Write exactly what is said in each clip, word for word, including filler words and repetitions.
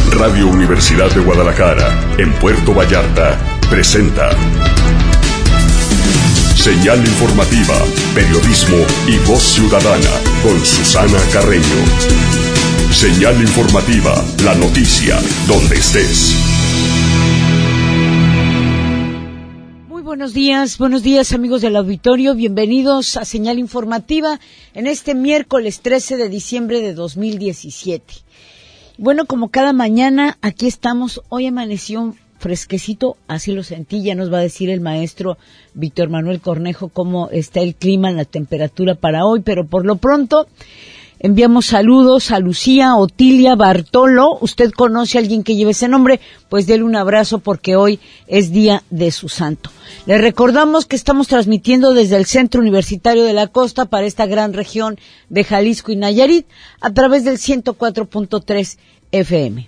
Radio Universidad de Guadalajara, en Puerto Vallarta, presenta Señal Informativa, Periodismo y Voz Ciudadana, con Susana Carreño. Señal Informativa, la noticia, donde estés. Muy buenos días, buenos días amigos del auditorio, bienvenidos a Señal Informativa en este miércoles trece de diciembre de dos mil diecisiete. Bueno, como cada mañana, aquí estamos, hoy amaneció fresquecito, así lo sentí, ya nos va a decir el maestro Víctor Manuel Cornejo cómo está el clima, la temperatura para hoy, pero por lo pronto enviamos saludos a Lucía, Otilia, Bartolo. ¿Usted conoce a alguien que lleve ese nombre? Pues déle un abrazo porque hoy es día de su santo. Le recordamos que estamos transmitiendo desde el Centro Universitario de la Costa para esta gran región de Jalisco y Nayarit a través del ciento cuatro punto tres F M.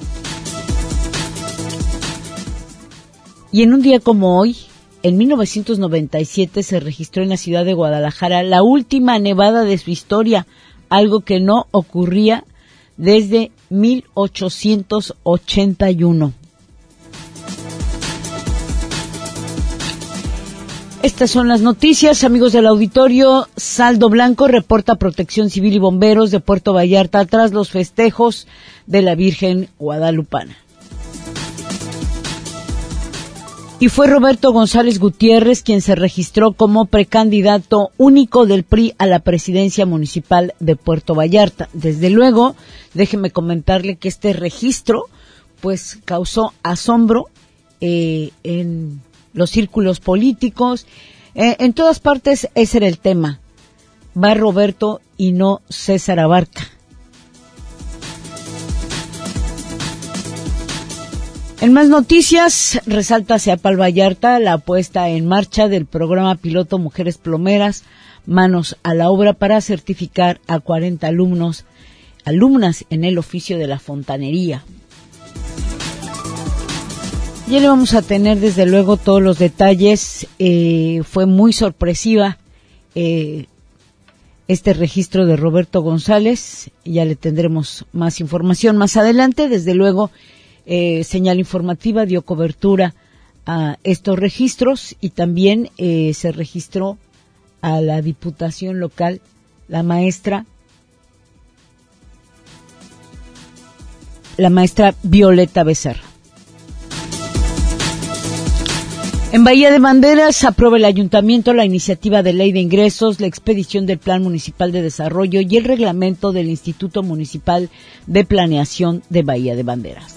Y en un día como hoy, en mil novecientos noventa y siete, se registró en la ciudad de Guadalajara la última nevada de su historia, algo que no ocurría desde mil ochocientos ochenta y uno. Estas son las noticias, amigos del auditorio. Saldo blanco reporta Protección Civil y Bomberos de Puerto Vallarta tras los festejos de la Virgen Guadalupana. Y fue Roberto González Gutiérrez quien se registró como precandidato único del P R I a la presidencia municipal de Puerto Vallarta. Desde luego, déjeme comentarle que este registro pues causó asombro eh, en los círculos políticos. Eh, en todas partes ese era el tema. Va Roberto y no César Abarca. En más noticias, resalta Ceapal Vallarta la puesta en marcha del programa piloto Mujeres Plomeras, manos a la obra para certificar a cuarenta alumnos, alumnas en el oficio de la fontanería. Ya le vamos a tener desde luego todos los detalles. Eh, fue muy sorpresiva eh, este registro de Roberto González. Ya le tendremos más información más adelante. Desde luego, Eh, Señal Informativa dio cobertura a estos registros y también eh, se registró a la diputación local la maestra la maestra Violeta Becerra. En Bahía de Banderas aprueba el ayuntamiento la iniciativa de ley de ingresos, la expedición del Plan Municipal de Desarrollo y el reglamento del Instituto Municipal de Planeación de Bahía de Banderas.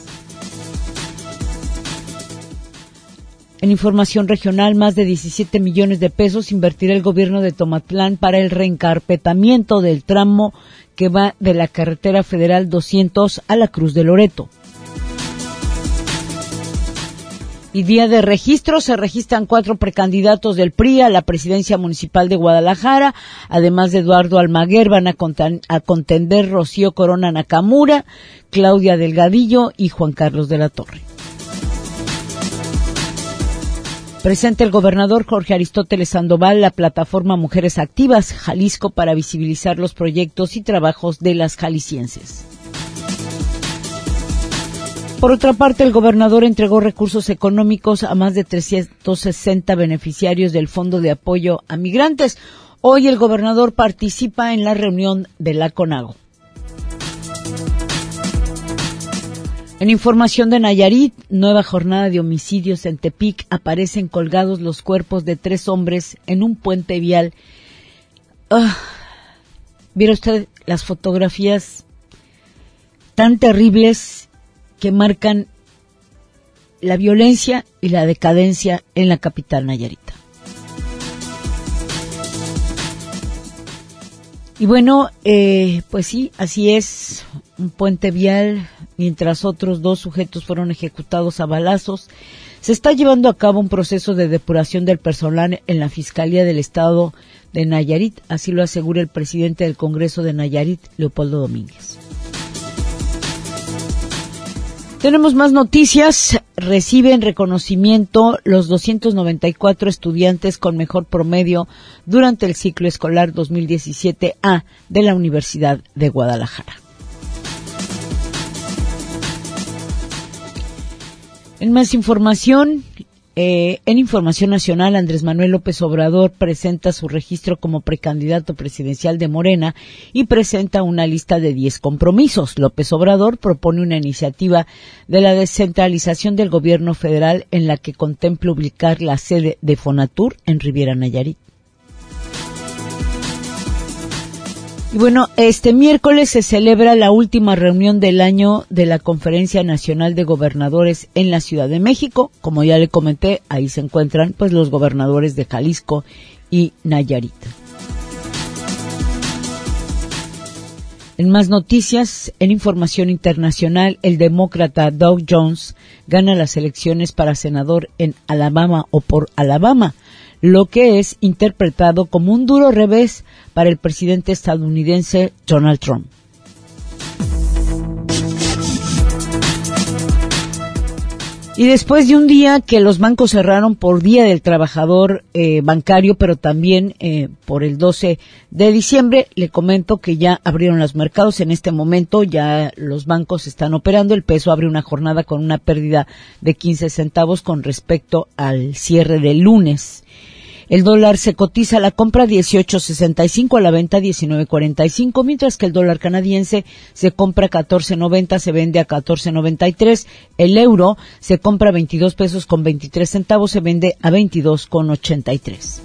En información regional, más de diecisiete millones de pesos invertirá el gobierno de Tomatlán para el reencarpetamiento del tramo que va de la carretera federal doscientos a la Cruz de Loreto. Y día de registro, se registran cuatro precandidatos del P R I a la presidencia municipal de Guadalajara, además de Eduardo Almaguer, van a, contan, a contender Rocío Corona Nakamura, Claudia Delgadillo y Juan Carlos de la Torre. Presenta el gobernador Jorge Aristóteles Sandoval la plataforma Mujeres Activas Jalisco para visibilizar los proyectos y trabajos de las jaliscienses. Por otra parte, el gobernador entregó recursos económicos a más de trescientos sesenta beneficiarios del Fondo de Apoyo a Migrantes. Hoy el gobernador participa en la reunión de la CONAGO. En información de Nayarit, nueva jornada de homicidios en Tepic, aparecen colgados los cuerpos de tres hombres en un puente vial. Uh, ¿Viera usted las fotografías tan terribles que marcan la violencia y la decadencia en la capital nayarita? Y bueno, eh, pues sí, así es, un puente vial, mientras otros dos sujetos fueron ejecutados a balazos. Se está llevando a cabo un proceso de depuración del personal en la Fiscalía del Estado de Nayarit, así lo asegura el presidente del Congreso de Nayarit, Leopoldo Domínguez. Tenemos más noticias. Reciben reconocimiento los doscientos noventa y cuatro estudiantes con mejor promedio durante el ciclo escolar dos mil diecisiete A de la Universidad de Guadalajara. En más información, eh, en información nacional, Andrés Manuel López Obrador presenta su registro como precandidato presidencial de Morena y presenta una lista de diez compromisos. López Obrador propone una iniciativa de la descentralización del gobierno federal en la que contempla ubicar la sede de Fonatur en Riviera Nayarit. Y bueno, este miércoles se celebra la última reunión del año de la Conferencia Nacional de Gobernadores en la Ciudad de México. Como ya le comenté, ahí se encuentran pues los gobernadores de Jalisco y Nayarit. En más noticias, en información internacional, el demócrata Doug Jones gana las elecciones para senador en Alabama o por Alabama, lo que es interpretado como un duro revés para el presidente estadounidense Donald Trump. Y después de un día que los bancos cerraron por Día del Trabajador eh, Bancario, pero también eh, por el doce de diciembre, le comento que ya abrieron los mercados. En este momento ya los bancos están operando. El peso abre una jornada con una pérdida de quince centavos con respecto al cierre del lunes. El dólar se cotiza a la compra dieciocho sesenta y cinco, a la venta diecinueve cuarenta y cinco, mientras que el dólar canadiense se compra catorce noventa, se vende a catorce noventa y tres. El euro se compra a veintidós pesos con veintitrés centavos, se vende a veintidós con ochenta y tres.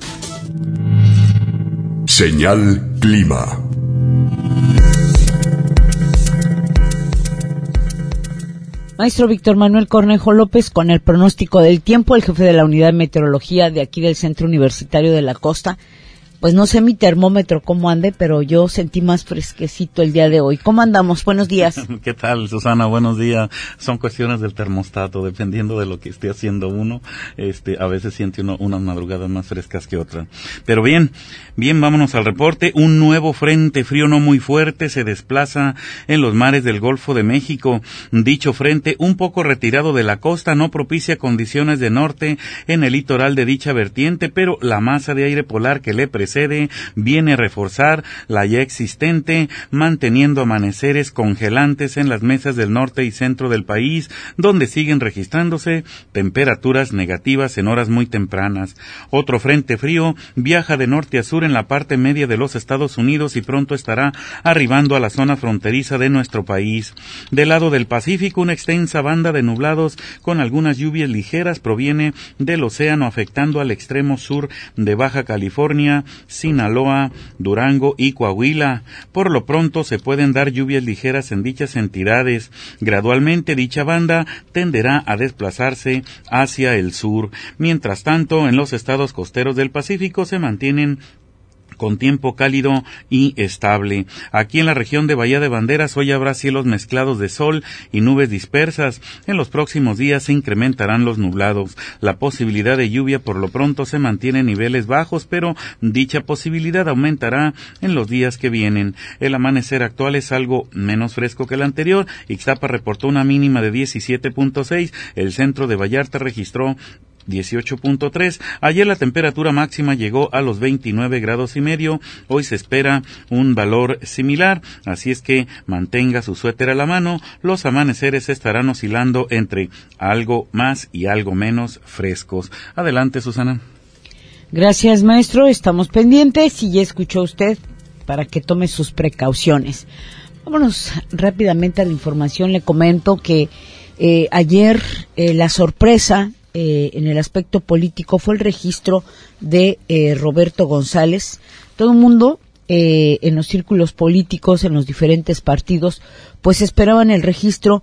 Señal Clima. Maestro Víctor Manuel Cornejo López, con el pronóstico del tiempo, el jefe de la unidad de meteorología de aquí del Centro Universitario de la Costa. Pues no sé mi termómetro cómo ande, pero yo sentí más fresquecito el día de hoy. ¿Cómo andamos? Buenos días. ¿Qué tal, Susana? Buenos días. Son cuestiones del termostato, dependiendo de lo que esté haciendo uno. Este, a veces siente uno unas madrugadas más frescas que otras. Pero bien, bien, vámonos al reporte. Un nuevo frente frío no muy fuerte se desplaza en los mares del Golfo de México. Dicho frente, un poco retirado de la costa, no propicia condiciones de norte en el litoral de dicha vertiente, pero la masa de aire polar que le precede viene a reforzar la ya existente, manteniendo amaneceres congelantes en las mesas del norte y centro del país, donde siguen registrándose temperaturas negativas en horas muy tempranas. Otro frente frío viaja de norte a sur en la parte media de los Estados Unidos y pronto estará arribando a la zona fronteriza de nuestro país. Del lado del Pacífico, una extensa banda de nublados con algunas lluvias ligeras proviene del océano, afectando al extremo sur de Baja California, Sinaloa, Durango y Coahuila. Por lo pronto se pueden dar lluvias ligeras en dichas entidades. Gradualmente dicha banda tenderá a desplazarse hacia el sur. Mientras tanto, en los estados costeros del Pacífico se mantienen con tiempo cálido y estable. Aquí en la región de Bahía de Banderas hoy habrá cielos mezclados de sol y nubes dispersas. En los próximos días se incrementarán los nublados. La posibilidad de lluvia por lo pronto se mantiene en niveles bajos, pero dicha posibilidad aumentará en los días que vienen. El amanecer actual es algo menos fresco que el anterior. Ixtapa reportó una mínima de diecisiete punto seis. El centro de Vallarta registró dieciocho punto tres. Ayer la temperatura máxima llegó a los veintinueve grados y medio. Hoy se espera un valor similar, así es que mantenga su suéter a la mano. Los amaneceres estarán oscilando entre algo más y algo menos frescos. Adelante, Susana. Gracias, maestro. Estamos pendientes y ya escuchó usted para que tome sus precauciones. Vámonos rápidamente a la información. Le comento que eh, ayer eh, la sorpresa Eh, en el aspecto político fue el registro de eh, Roberto González. Todo el mundo eh, en los círculos políticos, en los diferentes partidos, pues esperaban el registro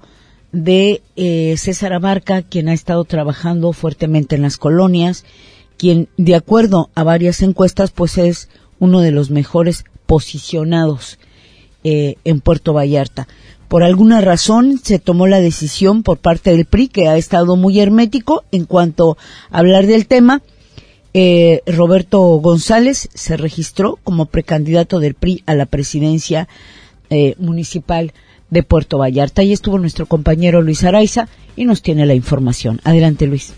de eh, César Abarca, quien ha estado trabajando fuertemente en las colonias, quien, de acuerdo a varias encuestas, pues es uno de los mejores posicionados eh, en Puerto Vallarta. Por alguna razón se tomó la decisión por parte del P R I, que ha estado muy hermético en cuanto a hablar del tema. Eh, Roberto González se registró como precandidato del P R I a la presidencia eh, municipal de Puerto Vallarta. Ahí estuvo nuestro compañero Luis Araiza y nos tiene la información. Adelante, Luis.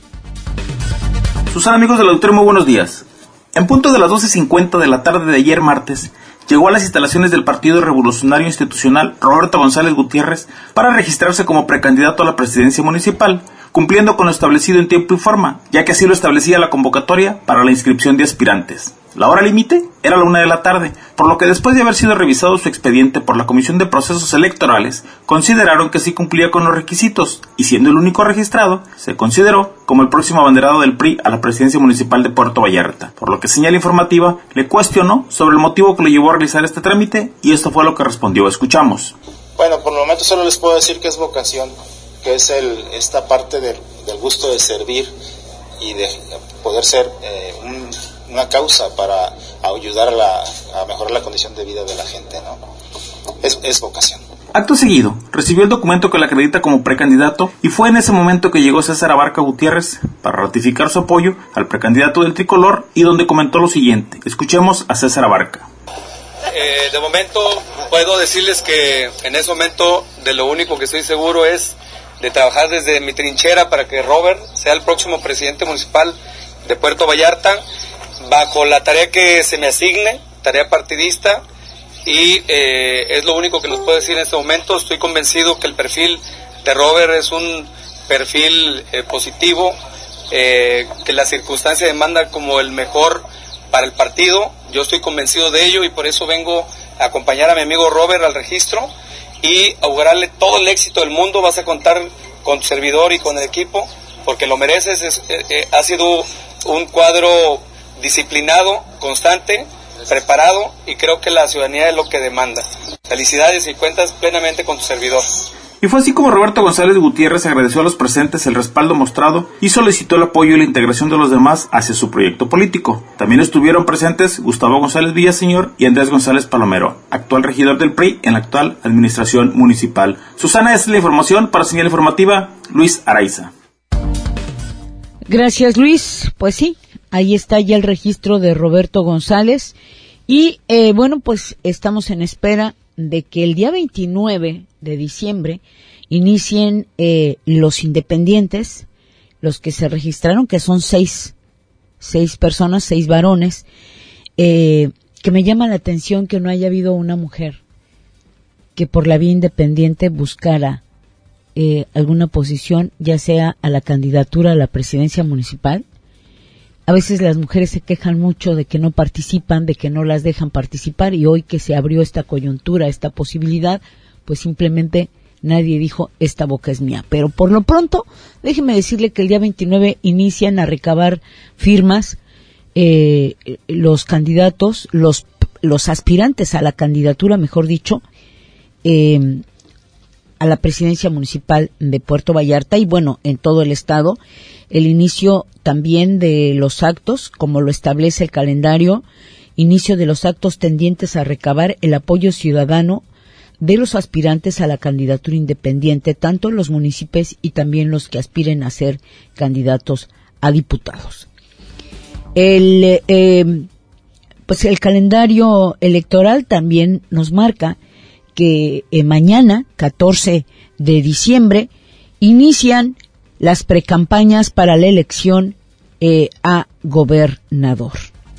Susana, amigos del auditorio, muy buenos días. En punto de las doce cincuenta de la tarde de ayer martes, llegó a las instalaciones del Partido Revolucionario Institucional Roberto González Gutiérrez para registrarse como precandidato a la presidencia municipal, cumpliendo con lo establecido en tiempo y forma, ya que así lo establecía la convocatoria para la inscripción de aspirantes. La hora límite era la una de la tarde, por lo que después de haber sido revisado su expediente por la Comisión de Procesos Electorales, consideraron que sí cumplía con los requisitos, y siendo el único registrado, se consideró como el próximo abanderado del P R I a la presidencia municipal de Puerto Vallarta, por lo que Señal Informativa le cuestionó sobre el motivo que le llevó a realizar este trámite, y esto fue lo que respondió. Escuchamos. Bueno, por el momento solo les puedo decir que es vocación, que es el, esta parte del, del gusto de servir y de poder ser eh, un una causa para ayudar a, la, a mejorar la condición de vida de la gente, ¿no? Es, es vocación. Acto seguido, recibió el documento que le acredita como precandidato y fue en ese momento que llegó César Abarca Gutiérrez para ratificar su apoyo al precandidato del Tricolor y donde comentó lo siguiente. Escuchemos a César Abarca. Eh, de momento puedo decirles que en ese momento de lo único que estoy seguro es de trabajar desde mi trinchera para que Robert sea el próximo presidente municipal de Puerto Vallarta, bajo la tarea que se me asigne, tarea partidista, y eh, es lo único que les puedo decir en este momento. Estoy convencido que el perfil de Robert es un perfil eh, positivo, eh, que la circunstancia demanda como el mejor para el partido. Yo estoy convencido de ello y por eso vengo a acompañar a mi amigo Robert al registro y augurarle todo el éxito del mundo. Vas a contar con tu servidor y con el equipo, porque lo mereces. Es, eh, eh, ha sido un cuadro disciplinado, constante, preparado, y creo que la ciudadanía es lo que demanda. Felicidades y cuentas plenamente con tu servidor. Y fue así como Roberto González Gutiérrez agradeció a los presentes el respaldo mostrado y solicitó el apoyo y la integración de los demás hacia su proyecto político. También estuvieron presentes Gustavo González Villaseñor y Andrés González Palomero, actual regidor del P R I en la actual administración municipal. Susana, esta es la información para Señal Informativa, Luis Araiza. Gracias, Luis. Pues sí, ahí está ya el registro de Roberto González y eh, bueno, pues estamos en espera de que el día veintinueve de diciembre inicien eh, los independientes, los que se registraron, que son seis, seis personas, seis varones, eh, que me llama la atención que no haya habido una mujer que por la vía independiente buscara eh, alguna posición, ya sea a la candidatura a la presidencia municipal. A veces las mujeres se quejan mucho de que no participan, de que no las dejan participar, y hoy que se abrió esta coyuntura, esta posibilidad, pues simplemente nadie dijo, esta boca es mía. Pero por lo pronto, déjeme decirle que el día veintinueve inician a recabar firmas eh, los candidatos, los, los aspirantes a la candidatura, mejor dicho, eh, a la presidencia municipal de Puerto Vallarta y bueno, en todo el estado. El inicio también de los actos, como lo establece el calendario, inicio de los actos tendientes a recabar el apoyo ciudadano de los aspirantes a la candidatura independiente, tanto los municipios y también los que aspiren a ser candidatos a diputados. El, eh, pues el calendario electoral también nos marca que eh, mañana, catorce de diciembre, inician las precampañas para la elección eh, a gobernador.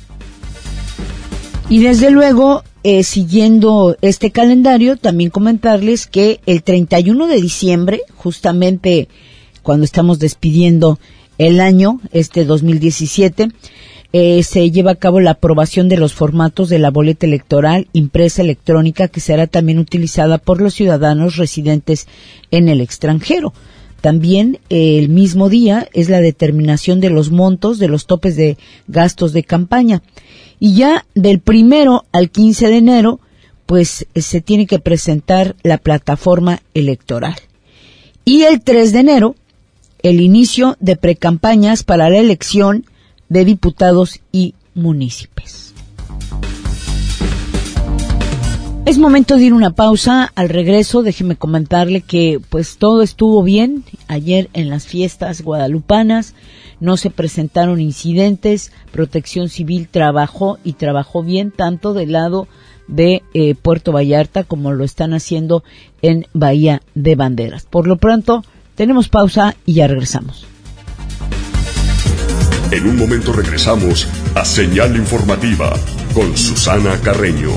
Y desde luego, eh, siguiendo este calendario, también comentarles que el treinta y uno de diciembre, justamente cuando estamos despidiendo el año, este dos mil diecisiete, eh, se lleva a cabo la aprobación de los formatos de la boleta electoral impresa electrónica que será también utilizada por los ciudadanos residentes en el extranjero. También eh, el mismo día es la determinación de los montos de los topes de gastos de campaña. Y ya del primero al quince de enero, pues eh, se tiene que presentar la plataforma electoral. Y el tres de enero, el inicio de precampañas para la elección de diputados y municipios. Es momento de ir a una pausa. Al regreso, déjeme comentarle que pues todo estuvo bien ayer en las fiestas guadalupanas, no se presentaron incidentes, Protección Civil trabajó y trabajó bien tanto del lado de eh, Puerto Vallarta como lo están haciendo en Bahía de Banderas. Por lo pronto, tenemos pausa y ya regresamos. En un momento regresamos a Señal Informativa con Susana Carreño.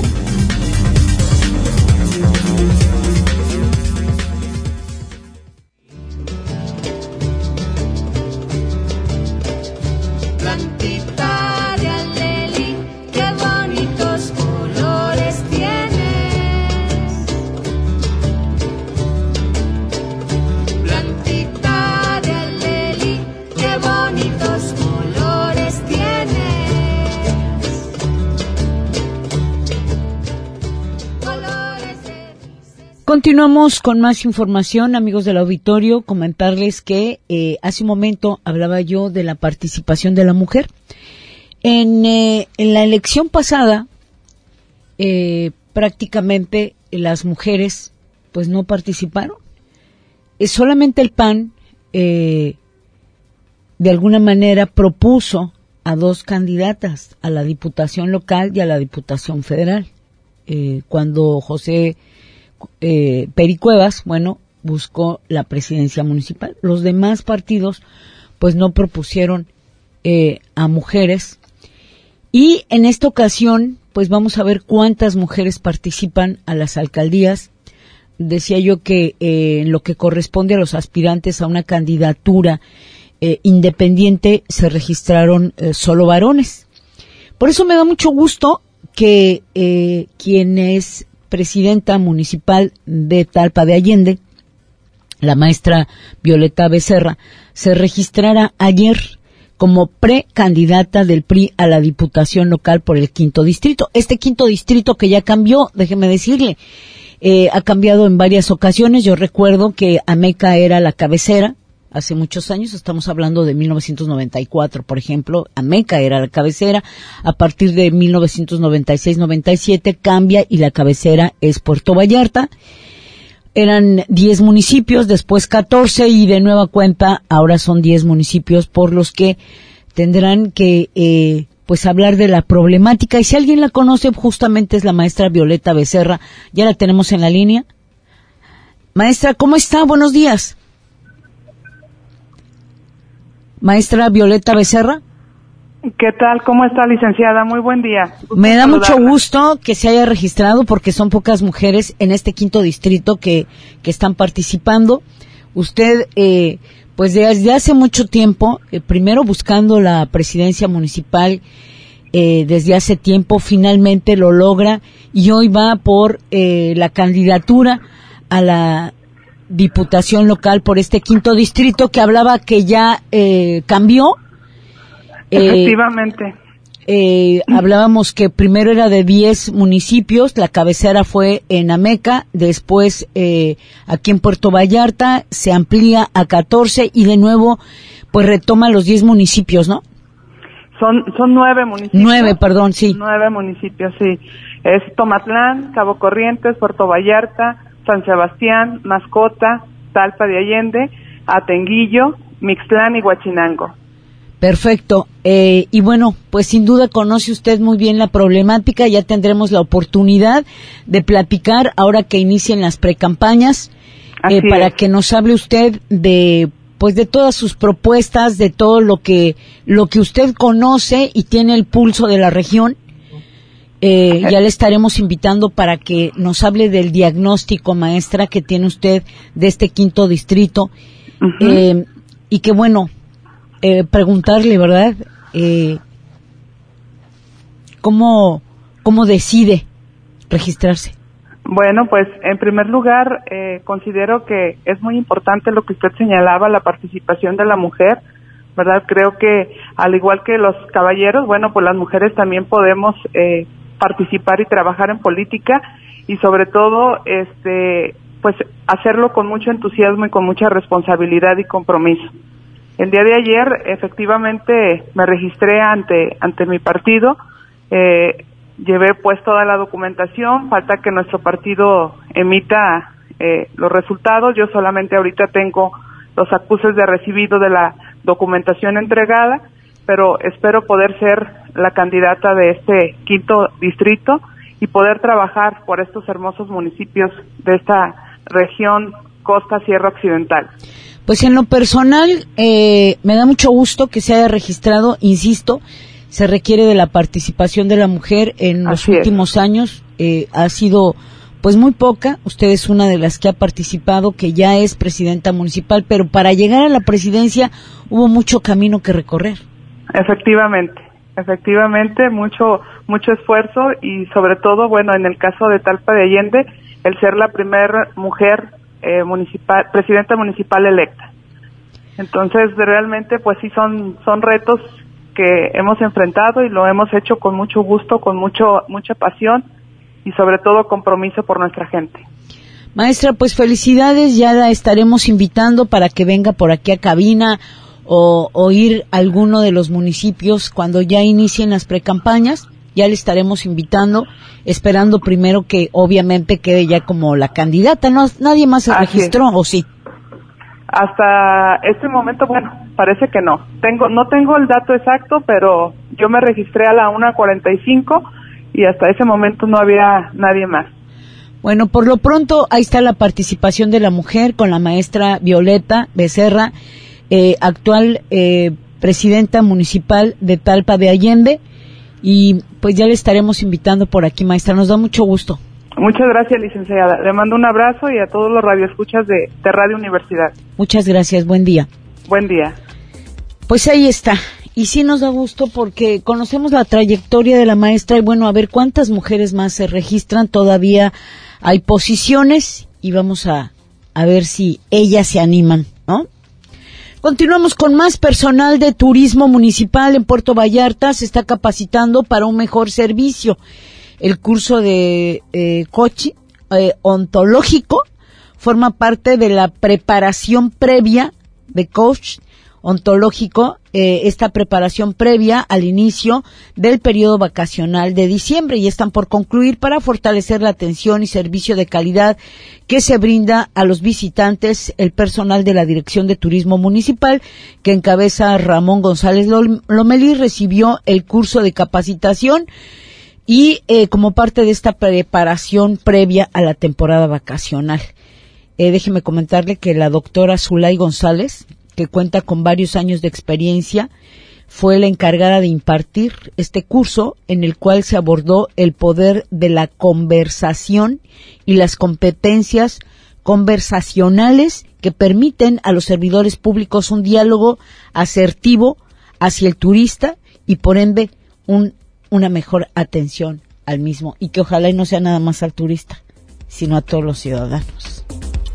continuamos con más información, amigos del auditorio. Comentarles que eh, hace un momento hablaba yo de la participación de la mujer. En, eh, en la elección pasada, eh, prácticamente las mujeres pues no participaron. Eh, solamente el P A N eh, de alguna manera propuso a dos candidatas, a la Diputación local y a la Diputación federal. Eh, cuando José eh, Peri Cuevas, bueno, buscó la presidencia municipal. Los demás partidos pues no propusieron eh, a mujeres. Y en esta ocasión, pues vamos a ver cuántas mujeres participan a las alcaldías. Decía yo que eh, en lo que corresponde a los aspirantes a una candidatura eh, independiente se registraron eh, solo varones. Por eso me da mucho gusto que eh, quien es presidenta municipal de Talpa de Allende, la maestra Violeta Becerra, se registrara ayer como precandidata del P R I a la Diputación local por el quinto distrito. Este quinto distrito que ya cambió, déjeme decirle, eh, ha cambiado en varias ocasiones. Yo recuerdo que Ameca era la cabecera hace muchos años, estamos hablando de mil novecientos noventa y cuatro, por ejemplo, Ameca era la cabecera. A partir de mil novecientos noventa y seis noventa y siete cambia y la cabecera es Puerto Vallarta. Eran diez municipios, después catorce y de nueva cuenta ahora son diez municipios por los que tendrán que eh, pues hablar de la problemática. Y si alguien la conoce, justamente es la maestra Violeta Becerra. Ya la tenemos en la línea. Maestra, ¿cómo está? Buenos días. Maestra Violeta Becerra. ¿Qué tal? ¿Cómo está, licenciada? Muy buen día. Gusto Me da saludarla. mucho gusto que se haya registrado porque son pocas mujeres en este quinto distrito que, que están participando. Usted, eh, pues desde hace mucho tiempo, eh, primero buscando la presidencia municipal, eh, desde hace tiempo finalmente lo logra y hoy va por eh, la candidatura a la Diputación local por este quinto distrito que hablaba que ya eh, cambió. Efectivamente. Eh, eh, hablábamos que primero era de diez municipios, la cabecera fue en Ameca, después eh, aquí en Puerto Vallarta se amplía a catorce y de nuevo pues retoma los diez municipios, ¿no? Son son nueve municipios. Nueve, perdón, sí. Nueve municipios, sí. Es Tomatlán, Cabo Corrientes, Puerto Vallarta, San Sebastián, Mascota, Talpa de Allende, Atenguillo, Mixtlán y Huachinango. Perfecto. Eh, y bueno, pues sin duda conoce usted muy bien la problemática. Ya tendremos la oportunidad de platicar ahora que inicien las precampañas, eh, para que nos hable usted de, pues de todas sus propuestas, de todo lo que, lo que usted conoce y tiene el pulso de la región. Eh, ya le estaremos invitando para que nos hable del diagnóstico, maestra, que tiene usted de este quinto distrito. Uh-huh. eh, y que bueno, eh, preguntarle, ¿verdad? Eh, ¿cómo, ¿Cómo decide registrarse? Bueno, pues en primer lugar, eh, considero que es muy importante lo que usted señalaba, la participación de la mujer, ¿verdad? Creo que al igual que los caballeros, bueno, pues las mujeres también podemos eh, participar y trabajar en política y sobre todo, este, pues hacerlo con mucho entusiasmo y con mucha responsabilidad y compromiso. El día de ayer, efectivamente, me registré ante ante mi partido, eh, llevé pues toda la documentación, falta que nuestro partido emita eh, los resultados, yo solamente ahorita tengo los acuses de recibido de la documentación entregada, pero espero poder ser la candidata de este quinto distrito y poder trabajar por estos hermosos municipios de esta región Costa Sierra Occidental. Pues en lo personal, eh, me da mucho gusto que se haya registrado, insisto, se requiere de la participación de la mujer en los Así últimos es. años, eh, ha sido pues muy poca, usted es una de las que ha participado, que ya es presidenta municipal, pero para llegar a la presidencia hubo mucho camino que recorrer. Efectivamente, efectivamente, mucho mucho esfuerzo y sobre todo, bueno, en el caso de Talpa de Allende, el ser la primera mujer eh, municipal, presidenta municipal electa. Entonces, realmente, pues sí son son retos que hemos enfrentado y lo hemos hecho con mucho gusto, con mucho mucha pasión y sobre todo compromiso por nuestra gente. Maestra, pues felicidades, ya la estaremos invitando para que venga por aquí a cabina o, o ir a alguno de los municipios cuando ya inicien las precampañas. Ya le estaremos invitando, esperando primero que obviamente quede ya como la candidata. No, nadie más se Así registró, es. ¿o sí? Hasta este momento, bueno, parece que no. Tengo, no tengo el dato exacto, pero yo me registré a la una cuarenta y cinco y hasta ese momento no había nadie más. Bueno, por lo pronto ahí está la participación de la mujer con la maestra Violeta Becerra, eh, actual eh, presidenta municipal de Talpa de Allende, y pues ya le estaremos invitando por aquí, maestra. Nos da mucho gusto. Muchas gracias, licenciada. Le mando un abrazo y a todos los radioescuchas de, de Radio Universidad. Muchas gracias, buen día. Buen día. Pues ahí está. Y sí nos da gusto porque conocemos la trayectoria de la maestra y bueno, a ver cuántas mujeres más se registran. Todavía hay posiciones y vamos a, a ver si ellas se animan, ¿no? Continuamos con más. Personal de turismo municipal en Puerto Vallarta se está capacitando para un mejor servicio. El curso de eh, coach eh, ontológico forma parte de la preparación previa de coach ontológico, eh, esta preparación previa al inicio del periodo vacacional de diciembre, y están por concluir para fortalecer la atención y servicio de calidad que se brinda a los visitantes. El personal de la Dirección de Turismo Municipal, que encabeza Ramón González Lomelí, recibió el curso de capacitación y eh, como parte de esta preparación previa a la temporada vacacional. Eh, déjeme comentarle que la doctora Zulay González, que cuenta con varios años de experiencia, fue la encargada de impartir este curso en el cual se abordó el poder de la conversación y las competencias conversacionales que permiten a los servidores públicos un diálogo asertivo hacia el turista y por ende un, una mejor atención al mismo, y que ojalá y no sea nada más al turista, sino a todos los ciudadanos.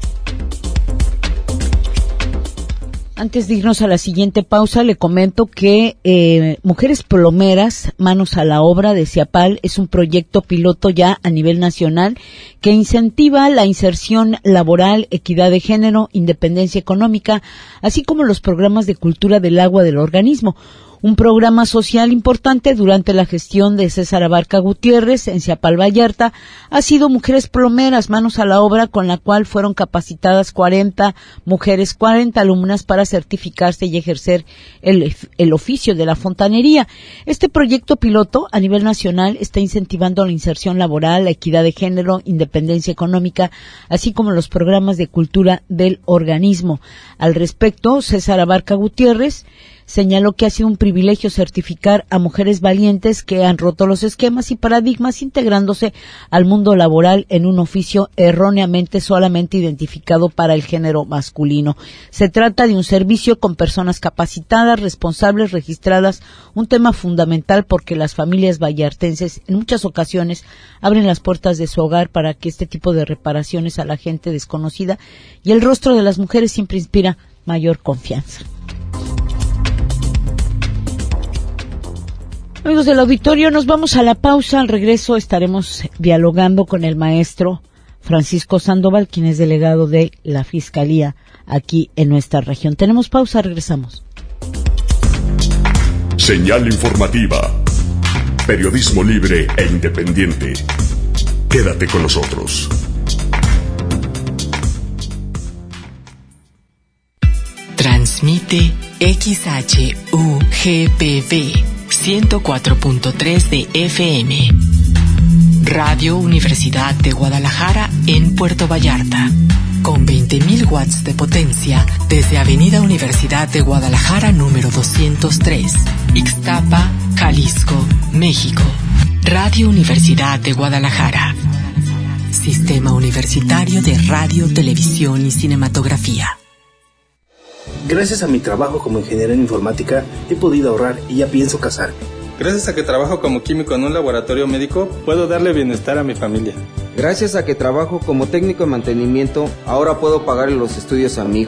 Antes de irnos a la siguiente pausa, le comento que eh, Mujeres Plomeras, Manos a la Obra de Ciapal es un proyecto piloto ya a nivel nacional que incentiva la inserción laboral, equidad de género, independencia económica, así como los programas de cultura del agua del organismo. Un programa social importante durante la gestión de César Abarca Gutiérrez en Ciapal Vallarta ha sido Mujeres Plomeras, Manos a la Obra, con la cual fueron capacitadas cuarenta mujeres, cuarenta alumnas para certificarse y ejercer el, el oficio de la fontanería. Este proyecto piloto a nivel nacional está incentivando la inserción laboral, la equidad de género, independencia económica, así como los programas de cultura del organismo. Al respecto, César Abarca Gutiérrez señaló que ha sido un privilegio certificar a mujeres valientes que han roto los esquemas y paradigmas integrándose al mundo laboral en un oficio erróneamente solamente identificado para el género masculino. Se trata de un servicio con personas capacitadas, responsables, registradas, un tema fundamental porque las familias vallartenses en muchas ocasiones abren las puertas de su hogar para que este tipo de reparaciones a la gente desconocida, y el rostro de las mujeres siempre inspira mayor confianza. Amigos del auditorio, nos vamos a la pausa. Al regreso estaremos dialogando con el maestro Francisco Sandoval, quien es delegado de la Fiscalía aquí en nuestra región. Tenemos pausa, regresamos. Señal informativa. Periodismo libre e independiente. Quédate con nosotros. Transmite X H U G P V ciento cuatro punto tres de F M. Radio Universidad de Guadalajara en Puerto Vallarta. Con veinte mil watts de potencia desde Avenida Universidad de Guadalajara número doscientos tres, Ixtapa, Jalisco, México. Radio Universidad de Guadalajara. Sistema Universitario de Radio, Televisión y Cinematografía. Gracias a mi trabajo como ingeniero en informática, he podido ahorrar y ya pienso casarme. Gracias a que trabajo como químico en un laboratorio médico, puedo darle bienestar a mi familia. Gracias a que trabajo como técnico de mantenimiento, ahora puedo pagarle los estudios a mi hijo.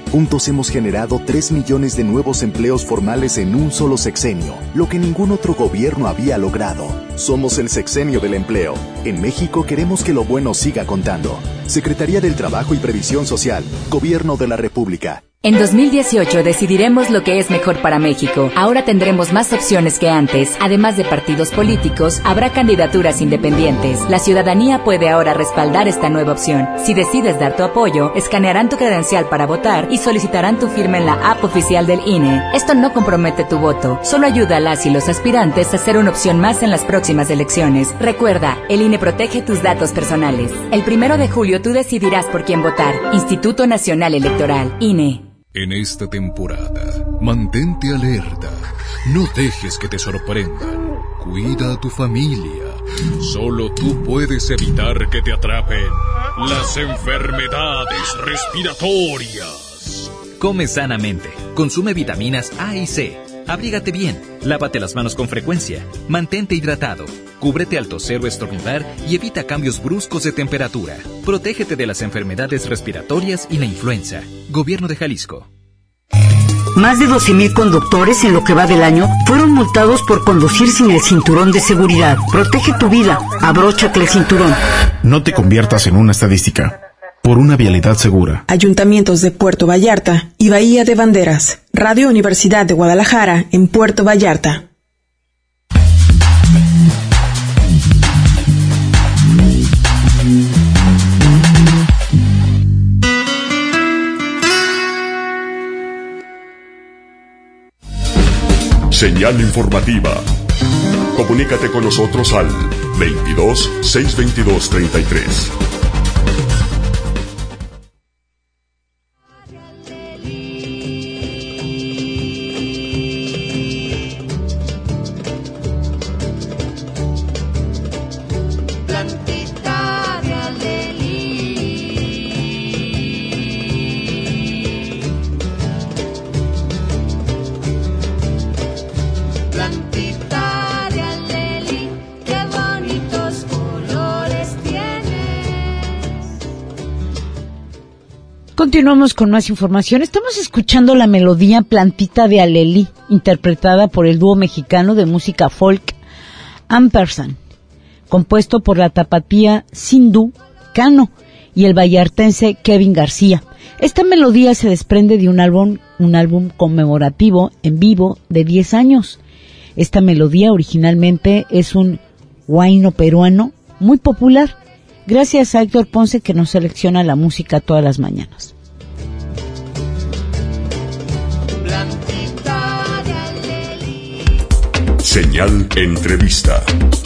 Juntos hemos generado tres millones de nuevos empleos formales en un solo sexenio, lo que ningún otro gobierno había logrado. Somos el sexenio del empleo. En México queremos que lo bueno siga contando. Secretaría del Trabajo y Previsión Social, Gobierno de la República. En dos mil dieciocho decidiremos lo que es mejor para México. Ahora tendremos más opciones que antes. Además de partidos políticos, habrá candidaturas independientes. La ciudadanía puede ahora respaldar esta nueva opción. Si decides dar tu apoyo, escanearán tu credencial para votar y solicitarán tu firma en la app oficial del I N E. Esto no compromete tu voto, solo ayuda a las y los aspirantes a ser una opción más en las próximas elecciones. Recuerda, el I N E protege tus datos personales. El primero de julio tú decidirás por quién votar. Instituto Nacional Electoral, I N E. En esta temporada, mantente alerta. No dejes que te sorprendan. Cuida a tu familia. Solo tú puedes evitar que te atrapen las enfermedades respiratorias. Come sanamente. Consume vitaminas A y C. Abrígate bien. Lávate las manos con frecuencia. Mantente hidratado. Cúbrete al toser o estornudar y evita cambios bruscos de temperatura. Protégete de las enfermedades respiratorias y la influenza. Gobierno de Jalisco. Más de doce mil conductores en lo que va del año fueron multados por conducir sin el cinturón de seguridad. Protege tu vida. Abróchate el cinturón. No te conviertas en una estadística. Por una vialidad segura. Ayuntamientos de Puerto Vallarta y Bahía de Banderas. Radio Universidad de Guadalajara en Puerto Vallarta. Señal informativa. Comunícate con nosotros al veintidós, seiscientos veintidós, treinta y tres. Continuamos con más información. Estamos escuchando la melodía Plantita de Alelí, interpretada por el dúo mexicano de música folk Ampersand, compuesto por la tapatía Sindhu Cano y el vallartense Kevin García. Esta melodía se desprende de un álbum, un álbum conmemorativo en vivo de diez años. Esta melodía originalmente es un huayno peruano muy popular. Gracias a Héctor Ponce, que nos selecciona la música todas las mañanas. Señal Entrevista.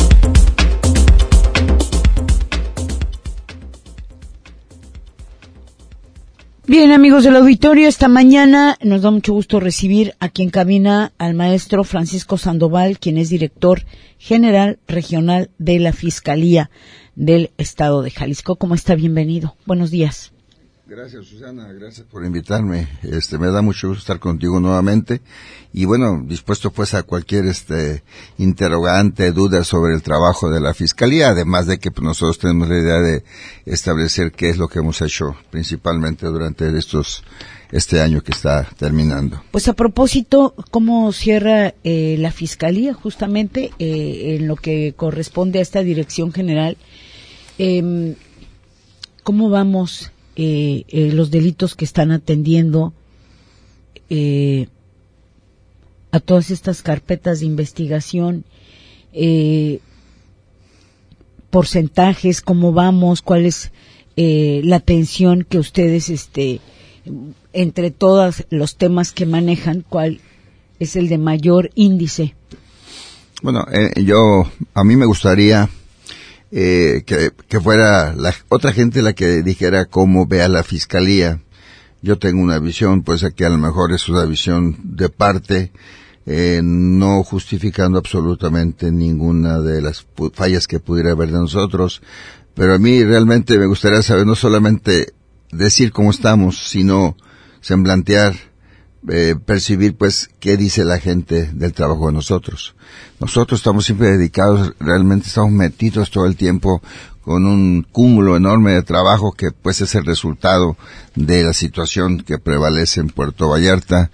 Bien, amigos del auditorio, esta mañana nos da mucho gusto recibir aquí en cabina al maestro Francisco Sandoval, quien es director general regional de la Fiscalía del Estado de Jalisco. ¿Cómo está? Bienvenido. Buenos días. Gracias, Susana. Gracias por invitarme. Este, me da mucho gusto estar contigo nuevamente. Y bueno, dispuesto pues a cualquier este interrogante, duda sobre el trabajo de la Fiscalía, además de que pues, nosotros tenemos la idea de establecer qué es lo que hemos hecho principalmente durante estos este año que está terminando. Pues a propósito, ¿cómo cierra eh, la Fiscalía justamente eh, en lo que corresponde a esta Dirección General? Eh, ¿Cómo vamos eh, eh, los delitos que están atendiendo eh, a todas estas carpetas de investigación? Eh, porcentajes, ¿cómo vamos? ¿Cuál es eh, la atención que ustedes este entre todos los temas que manejan, cuál es el de mayor índice? Bueno, eh, yo, a mí me gustaría eh, que, que fuera la otra gente la que dijera cómo ve a la Fiscalía. Yo tengo una visión, pues aquí a lo mejor es una visión de parte, eh, no justificando absolutamente ninguna de las fallas que pudiera haber de nosotros, pero a mí realmente me gustaría saber no solamente decir cómo estamos, sino semblantear, eh, percibir pues qué dice la gente del trabajo de nosotros. Nosotros estamos siempre dedicados, realmente estamos metidos todo el tiempo con un cúmulo enorme de trabajo que pues es el resultado de la situación que prevalece en Puerto Vallarta,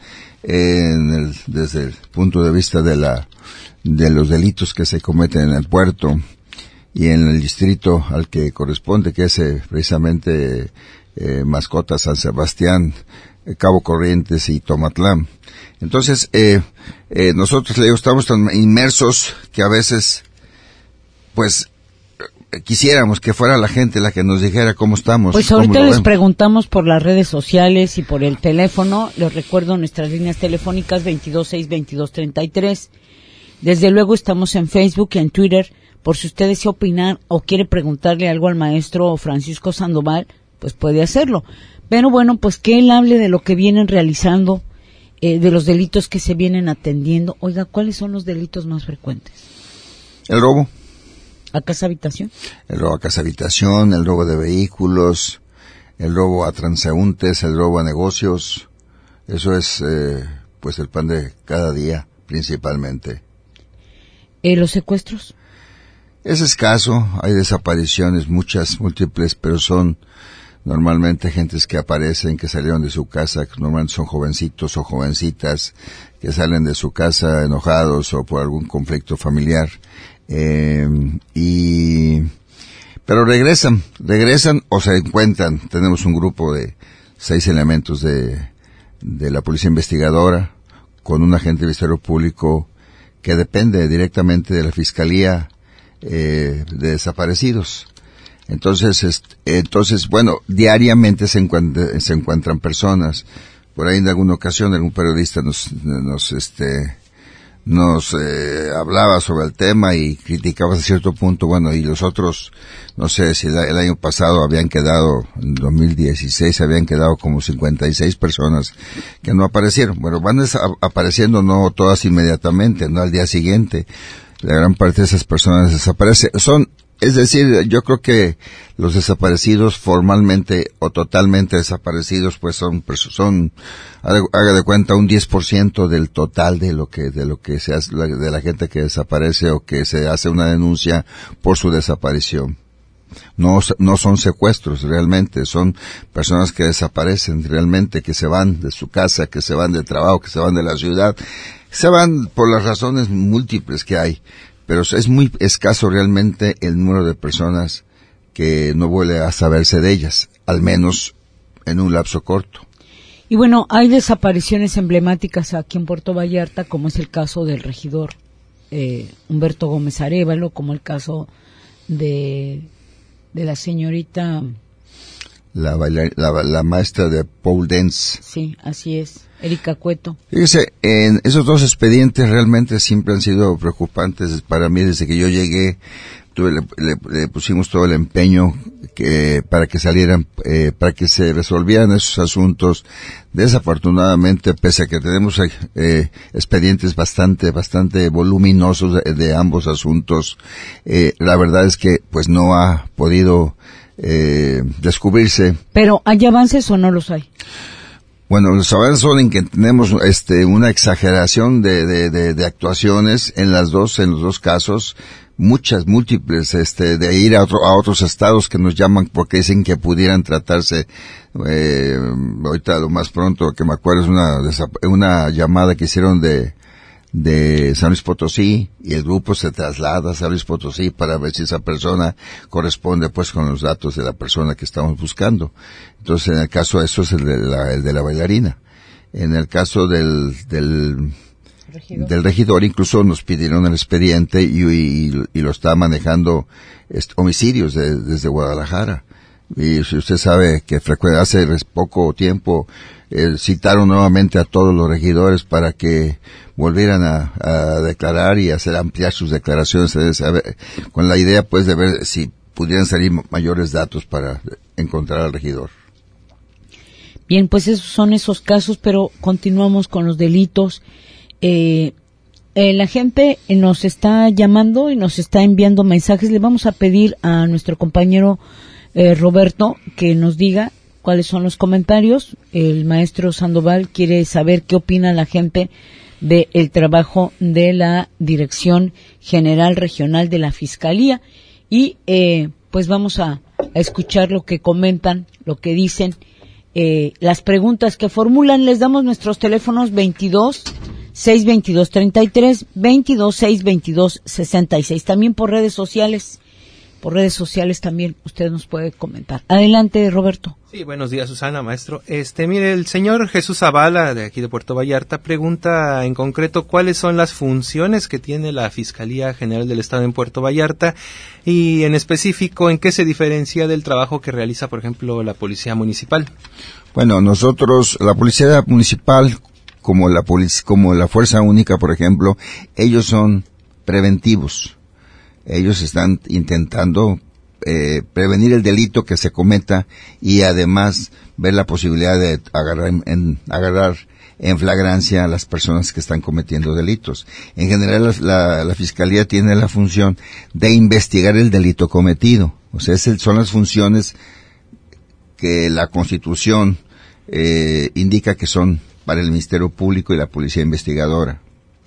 en el, desde el punto de vista de la de los delitos que se cometen en el puerto y en el distrito al que corresponde, que es eh, precisamente eh, Mascota, San Sebastián, eh, Cabo Corrientes y Tomatlán. Entonces, eh, eh, nosotros le digo, estamos tan inmersos que a veces, pues, quisiéramos que fuera la gente la que nos dijera cómo estamos. Pues ahorita les preguntamos por las redes sociales y por el teléfono. Les recuerdo nuestras líneas telefónicas veintidós seis veintidós treinta y tres. Desde luego estamos en Facebook y en Twitter, por si usted desea opinar o quiere preguntarle algo al maestro Francisco Sandoval, pues puede hacerlo. Pero bueno, pues que él hable de lo que vienen realizando, eh, de los delitos que se vienen atendiendo. Oiga, ¿cuáles son los delitos más frecuentes? El robo. ¿A casa habitación? El robo a casa habitación, el robo de vehículos, el robo a transeúntes, el robo a negocios. Eso es, eh, pues, el pan de cada día, principalmente. ¿Eh, los secuestros? Es escaso, hay desapariciones, muchas, múltiples, pero son normalmente gentes que aparecen, que salieron de su casa, que normalmente son jovencitos o jovencitas, que salen de su casa enojados o por algún conflicto familiar. Eh, y, pero regresan, regresan o se encuentran. Tenemos un grupo de seis elementos de, de la policía investigadora con un agente de Ministerio Público que depende directamente de la Fiscalía eh, de Desaparecidos. Entonces, est, entonces, bueno, diariamente se encuentra, se encuentran personas. Por ahí en alguna ocasión algún periodista nos, nos, este, nos eh, hablaba sobre el tema y criticaba a cierto punto, bueno, y los otros, no sé si el, el año pasado habían quedado, en dos mil dieciséis habían quedado como cincuenta y seis personas que no aparecieron. Bueno, van a, apareciendo no todas inmediatamente, no al día siguiente. La gran parte de esas personas desaparecen. Son, es decir, yo creo que los desaparecidos formalmente o totalmente desaparecidos, pues son, son, haga de cuenta, un diez por ciento del total de lo que, de lo que se hace, de la gente que desaparece o que se hace una denuncia por su desaparición. No, no son secuestros realmente, son personas que desaparecen realmente, que se van de su casa, que se van de trabajo, que se van de la ciudad, se van por las razones múltiples que hay, pero es muy escaso realmente el número de personas que no vuelve a saberse de ellas, al menos en un lapso corto. Y bueno, hay desapariciones emblemáticas aquí en Puerto Vallarta, como es el caso del regidor eh, Humberto Gómez Arévalo, como el caso de de la señorita la, bailar, la, la maestra de pole dance. Sí, así es, Erika Cueto. Fíjese, en esos dos expedientes realmente siempre han sido preocupantes para mí desde que yo llegué. Tuve, le, le, le pusimos todo el empeño que para que salieran, eh, para que se resolvieran esos asuntos. Desafortunadamente, pese a que tenemos eh, expedientes bastante, bastante voluminosos de, de ambos asuntos, eh, la verdad es que pues no ha podido eh, descubrirse. ¿Pero hay avances o no los hay? Bueno, los avances son en que tenemos este una exageración de, de, de, de actuaciones en las dos, en los dos casos, muchas, múltiples, este, de ir a, otro, a otros estados que nos llaman porque dicen que pudieran tratarse, eh, ahorita lo más pronto que me acuerdo es una, una llamada que hicieron de, de San Luis Potosí y el grupo se traslada a San Luis Potosí para ver si esa persona corresponde pues con los datos de la persona que estamos buscando. Entonces en el caso de eso es el de la, el de la bailarina. En el caso del, del, regidor. del regidor incluso nos pidieron el expediente y, y, y lo está manejando este, homicidios de, desde Guadalajara. Y si usted sabe que frecuente, hace poco tiempo eh, citaron nuevamente a todos los regidores para que volvieran a, a declarar y hacer ampliar sus declaraciones, saber, con la idea pues de ver si pudieran salir mayores datos para encontrar al regidor. Bien, pues esos son esos casos, pero continuamos con los delitos. Eh, eh, la gente nos está llamando y nos está enviando mensajes. Le vamos a pedir a nuestro compañero eh, Roberto que nos diga cuáles son los comentarios. El maestro Sandoval quiere saber qué opina la gente del trabajo de la Dirección General Regional de la Fiscalía y eh, pues vamos a, a escuchar lo que comentan, lo que dicen, eh, las preguntas que formulan. Les damos nuestros teléfonos veintidós, seiscientos veintidós, treinta y tres, veintidós, seiscientos veintidós, sesenta y seis. También por redes sociales, por redes sociales también usted nos puede comentar. Adelante, Roberto. Sí, buenos días, Susana, maestro. Este, mire, el señor Jesús Zavala, de aquí de Puerto Vallarta, pregunta en concreto cuáles son las funciones que tiene la Fiscalía General del Estado en Puerto Vallarta y, en específico, en qué se diferencia del trabajo que realiza, por ejemplo, la Policía Municipal. Bueno, nosotros, la Policía Municipal, como la polic- como la Fuerza Única, por ejemplo, ellos son preventivos. Ellos están intentando eh, prevenir el delito que se cometa y además ver la posibilidad de agarrar en, en, agarrar en flagrancia a las personas que están cometiendo delitos. En general, la, la, la Fiscalía tiene la función de investigar el delito cometido. O sea, es el, son las funciones que la Constitución eh, indica que son para el Ministerio Público y la Policía Investigadora.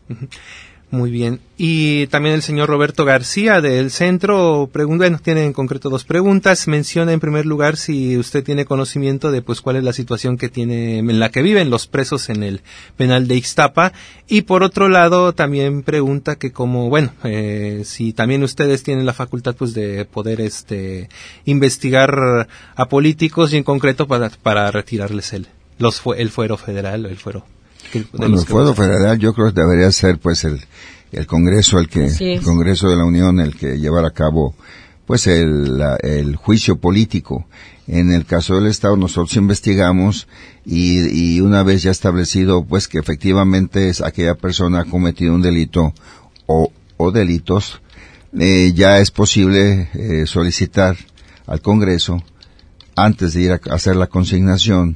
Muy bien. Y también el señor Roberto García del Centro pregunta, bueno, tiene en concreto dos preguntas. Menciona en primer lugar si usted tiene conocimiento de pues cuál es la situación que tiene, en la que viven los presos en el penal de Ixtapa. Y por otro lado también pregunta que como, bueno, eh, si también ustedes tienen la facultad pues de poder este investigar a políticos y en concreto para, para retirarles el, los, el fuero federal o el fuero. Bueno, el fuero federal yo creo que debería ser pues el el Congreso el que el Congreso de la Unión el que llevar a cabo pues el la, el juicio político. En el caso del Estado nosotros investigamos y y una vez ya establecido pues que efectivamente es aquella persona ha cometido un delito o o delitos eh, ya es posible eh, solicitar al Congreso antes de ir a hacer la consignación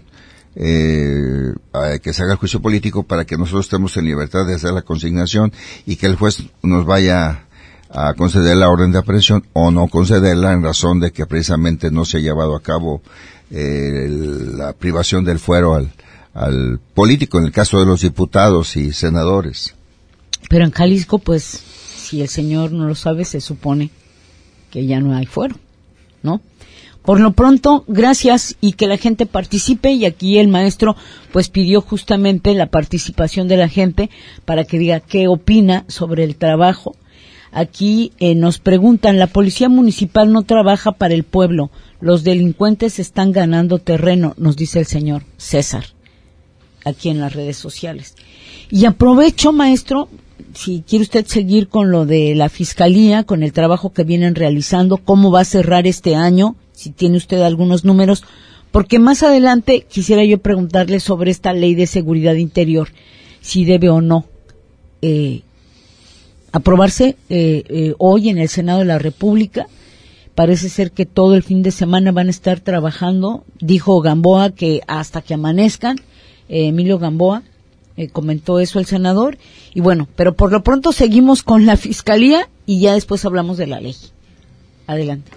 Eh, que se haga el juicio político para que nosotros estemos en libertad de hacer la consignación y que el juez nos vaya a conceder la orden de aprehensión o no concederla en razón de que precisamente no se ha llevado a cabo eh, la privación del fuero al, al político, en el caso de los diputados y senadores. Pero en Jalisco, pues, si el señor no lo sabe, se supone que ya no hay fuero, ¿no? Por lo pronto, gracias y que la gente participe, y aquí el maestro pues pidió justamente la participación de la gente para que diga qué opina sobre el trabajo. Aquí eh, nos preguntan, la Policía Municipal no trabaja para el pueblo, los delincuentes están ganando terreno, nos dice el señor César, aquí en las redes sociales. Y aprovecho, maestro, si quiere usted seguir con lo de la Fiscalía, con el trabajo que vienen realizando, cómo va a cerrar este año, si tiene usted algunos números, porque más adelante quisiera yo preguntarle sobre esta ley de seguridad interior, si debe o no eh, aprobarse eh, eh, hoy en el Senado de la República. Parece ser que todo el fin de semana van a estar trabajando, dijo Gamboa que hasta que amanezcan, eh, Emilio Gamboa eh, comentó eso el senador, y bueno, pero por lo pronto seguimos con la Fiscalía y ya después hablamos de la ley. Adelante.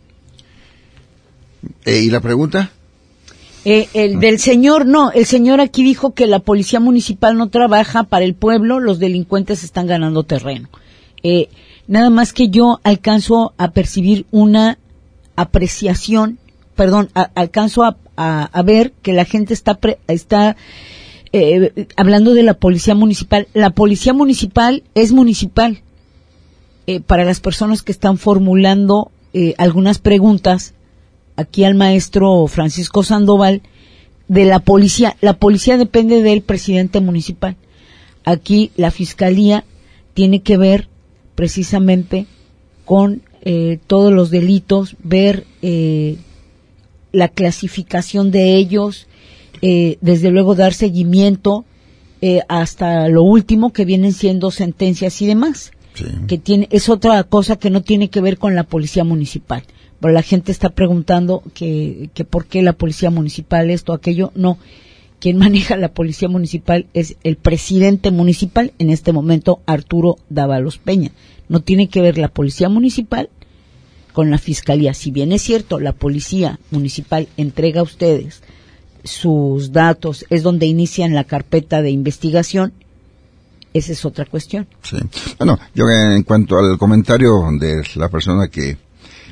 Eh, ¿Y la pregunta? Eh, el del señor, no, el señor aquí dijo que la Policía Municipal no trabaja para el pueblo, los delincuentes están ganando terreno. Eh, nada más que yo alcanzo a percibir una apreciación, perdón, a, alcanzo a, a, a ver que la gente está, pre, está eh, hablando de la Policía Municipal. La Policía Municipal es municipal. Eh, para las personas que están formulando eh, algunas preguntas, aquí al maestro Francisco Sandoval, de la policía. La policía depende del presidente municipal. Aquí la Fiscalía tiene que ver precisamente con eh, todos los delitos, ver eh, la clasificación de ellos, eh, desde luego dar seguimiento eh, hasta lo último que vienen siendo sentencias y demás. Sí. Que tiene, es otra cosa que no tiene que ver con la policía municipal. Pero la gente está preguntando que, que por qué la policía municipal esto, aquello. No, quien maneja la policía municipal es el presidente municipal, en este momento Arturo Dávalos Peña. No tiene que ver la policía municipal con la Fiscalía. Si bien es cierto, la policía municipal entrega a ustedes sus datos, es donde inician la carpeta de investigación, esa es otra cuestión. Sí. Bueno, yo en cuanto al comentario de la persona que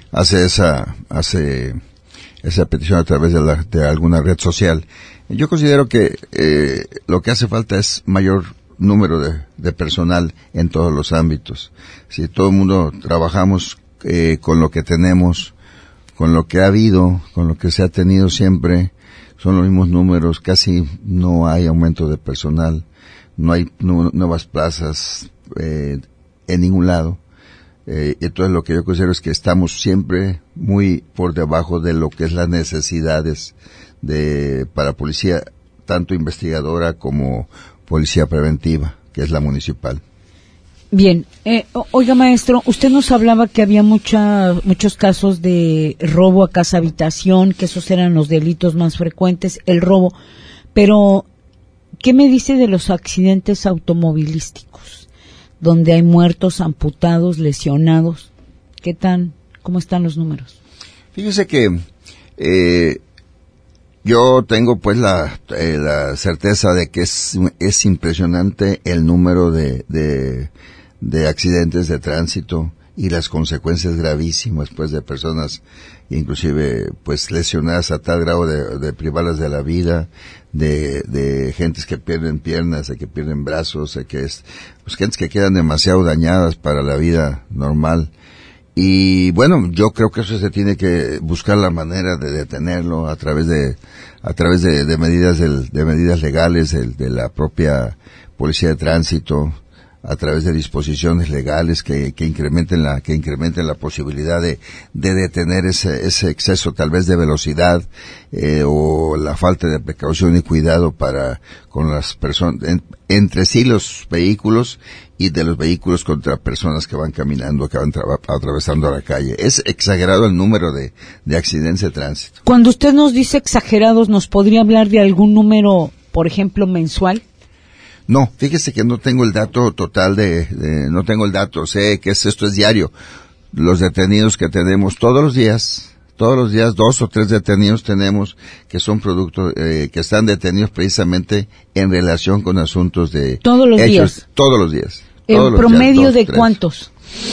hace esa, hace esa petición a través de, la, de alguna red social. Yo considero que eh, lo que hace falta es mayor número de, de personal en todos los ámbitos. Si todo el mundo trabajamos eh, con lo que tenemos, con lo que ha habido, con lo que se ha tenido siempre, son los mismos números, casi no hay aumento de personal, no hay nu- nuevas plazas eh, en ningún lado. Eh, entonces lo que yo considero es que estamos siempre muy por debajo de lo que es las necesidades de para policía, tanto investigadora como policía preventiva, que es la municipal. Bien, eh, oiga maestro, usted nos hablaba que había mucha, muchos casos de robo a casa habitación, que esos eran los delitos más frecuentes, el robo, pero ¿qué me dice de los accidentes automovilísticos, donde hay muertos, amputados, lesionados? ¿Qué tan, cómo están los números? Fíjese que eh, yo tengo pues la, eh, la certeza de que es, es impresionante el número de, de, de accidentes de tránsito y las consecuencias gravísimas pues de personas inclusive pues lesionadas a tal grado de, de privarlas de la vida, de, de gentes que pierden piernas, de que pierden brazos, de que es, pues gentes que quedan demasiado dañadas para la vida normal. Y bueno, yo creo que eso se tiene que buscar la manera de detenerlo a través de, a través de, de medidas del, de medidas legales de, de la propia policía de tránsito, a través de disposiciones legales que, que incrementen la, que incrementen la posibilidad de, de detener ese, ese exceso tal vez de velocidad, eh, o la falta de precaución y cuidado para, con las personas, en, entre sí los vehículos y de los vehículos contra personas que van caminando, que van tra- atravesando la calle. Es exagerado el número de, de accidentes de tránsito. Cuando usted nos dice exagerados, ¿nos podría hablar de algún número, por ejemplo, mensual? No, fíjese que no tengo el dato total de, de no tengo el dato, sé que es, esto es diario. Los detenidos que tenemos todos los días, todos los días dos o tres detenidos tenemos que son productos, eh, que están detenidos precisamente en relación con asuntos de Todos los hechos, días. Todos los días. ¿En todos los promedio días, dos, de tres. cuántos?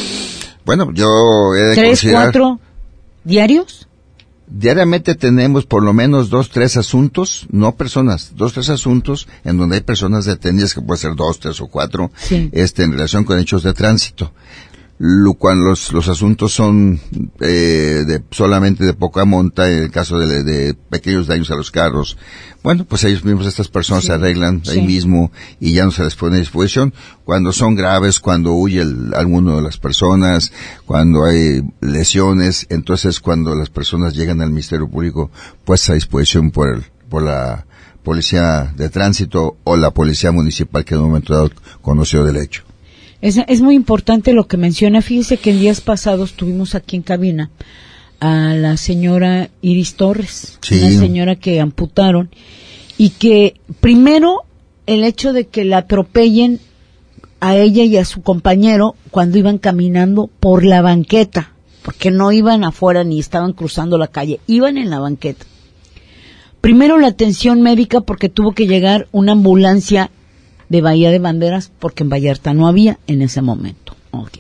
Bueno, yo he de ¿Tres, considerar, cuatro diarios? diariamente tenemos por lo menos dos, tres asuntos, no personas, dos, tres asuntos en donde hay personas detenidas, que puede ser dos, tres o cuatro, Sí. este, en relación con hechos de tránsito. Lo, cuando los, los asuntos son eh, de solamente de poca monta, en el caso de, de pequeños daños a los carros, bueno, pues ellos mismos, estas personas Sí. se arreglan Sí. ahí mismo y ya no se les pone a disposición. Cuando son graves, cuando huye el, alguno de las personas, cuando hay lesiones, entonces cuando las personas llegan al Ministerio Público, pues a disposición por el, por la policía de tránsito o la policía municipal que en un momento dado conoció del hecho. Es, es muy importante lo que menciona. Fíjese que en días pasados tuvimos aquí en cabina a la señora Iris Torres, Sí. una señora que amputaron, y que primero el hecho de que la atropellen a ella y a su compañero cuando iban caminando por la banqueta, porque no iban afuera ni estaban cruzando la calle, iban en la banqueta. Primero la atención médica porque tuvo que llegar una ambulancia de Bahía de Banderas, porque en Vallarta no había en ese momento. Okay.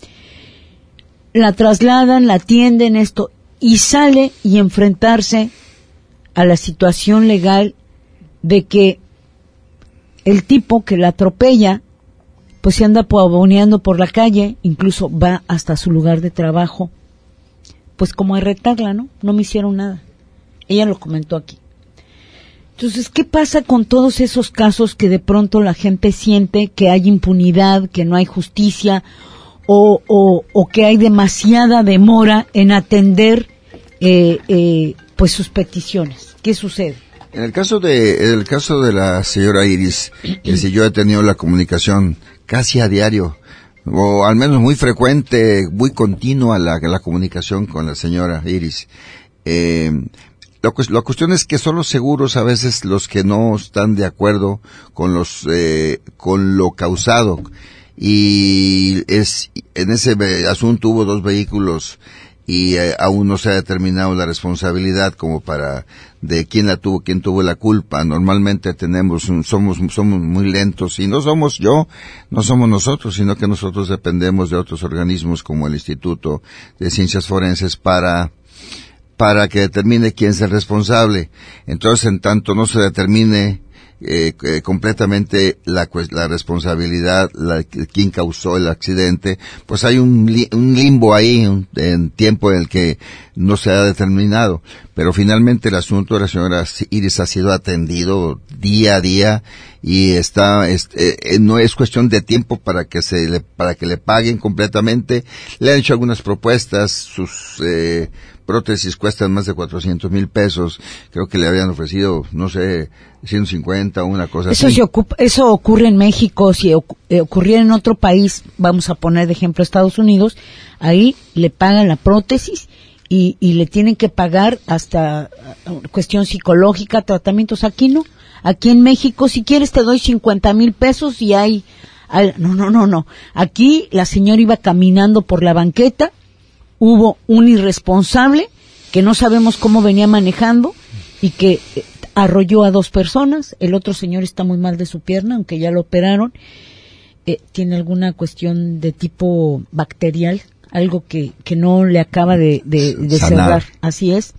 La trasladan, la atienden, esto, y sale y enfrentarse a la situación legal de que el tipo que la atropella, pues se anda pavoneando por la calle, incluso va hasta su lugar de trabajo, pues como a retarla, ¿no? No me hicieron nada. Ella lo comentó aquí. Entonces, ¿qué pasa con todos esos casos que de pronto la gente siente que hay impunidad, que no hay justicia, o, o, o que hay demasiada demora en atender eh, eh, pues sus peticiones? ¿Qué sucede? En el caso de, en el caso de la señora Iris, que si yo he tenido la comunicación casi a diario, o al menos muy frecuente, muy continua la, la comunicación con la señora Iris, eh, La, la cuestión es que son los seguros a veces los que no están de acuerdo con los eh, con lo causado, y es en ese asunto hubo dos vehículos y eh, aún no se ha determinado la responsabilidad como para de quién la tuvo, quién tuvo la culpa. Normalmente tenemos, un, somos, somos muy lentos, y no somos yo, no somos nosotros, sino que nosotros dependemos de otros organismos como el Instituto de Ciencias Forenses para, para que determine quién es el responsable. Entonces, en tanto no se determine Eh, eh, completamente la, la responsabilidad, la, quién causó el accidente, pues hay un, li, un limbo ahí, un, en tiempo en el que no se ha determinado. Pero finalmente el asunto de la señora Iris ha sido atendido día a día y está, es, eh, no es cuestión de tiempo para que se le, para que le paguen completamente. Le han hecho algunas propuestas, sus, eh, prótesis cuestan más de cuatrocientos mil pesos, creo que le habían ofrecido, no sé, ciento cincuenta o una cosa eso así. Se ocupa, eso ocurre en México, si ocu eh, ocurriera en otro país, vamos a poner de ejemplo Estados Unidos, ahí le pagan la prótesis y, y le tienen que pagar hasta uh, cuestión psicológica, tratamientos. Aquí no, aquí en México si quieres te doy cincuenta mil pesos y hay, hay, no, no, no, no, aquí la señora iba caminando por la banqueta, hubo un irresponsable que no sabemos cómo venía manejando y que eh, arrolló a dos personas. El otro señor está muy mal de su pierna, aunque ya lo operaron. Eh, tiene alguna cuestión de tipo bacterial, algo que, que no le acaba de, de, de cerrar. Así es.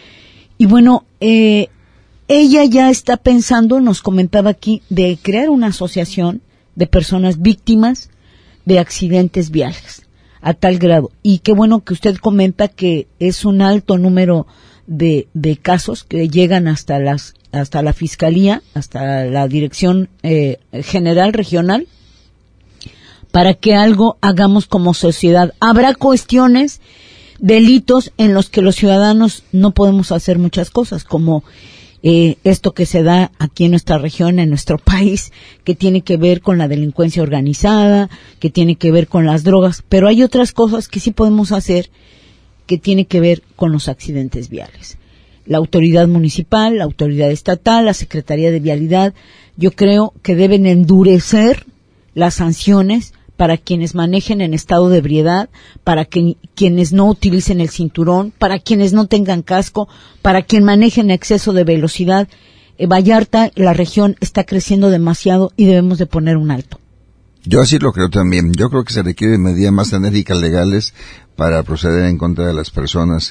Y bueno, eh, ella ya está pensando, nos comentaba aquí, de crear una asociación de personas víctimas de accidentes viales. A tal grado. Y qué bueno que usted comenta que es un alto número de, de casos que llegan hasta las, hasta la fiscalía, hasta la dirección eh, general regional, para que algo hagamos como sociedad. Habrá cuestiones, delitos en los que los ciudadanos no podemos hacer muchas cosas, como Eh, esto que se da aquí en nuestra región, en nuestro país, que tiene que ver con la delincuencia organizada, que tiene que ver con las drogas, pero hay otras cosas que sí podemos hacer que tiene que ver con los accidentes viales. La autoridad municipal, la autoridad estatal, la Secretaría de Vialidad, yo creo que deben endurecer las sanciones para quienes manejen en estado de ebriedad, para que, quienes no utilicen el cinturón, para quienes no tengan casco, para quien maneje en exceso de velocidad. Eh, Vallarta, la región, está creciendo demasiado y debemos de poner un alto. Yo así lo creo también. Yo creo que se requieren medidas más enérgicas legales para proceder en contra de las personas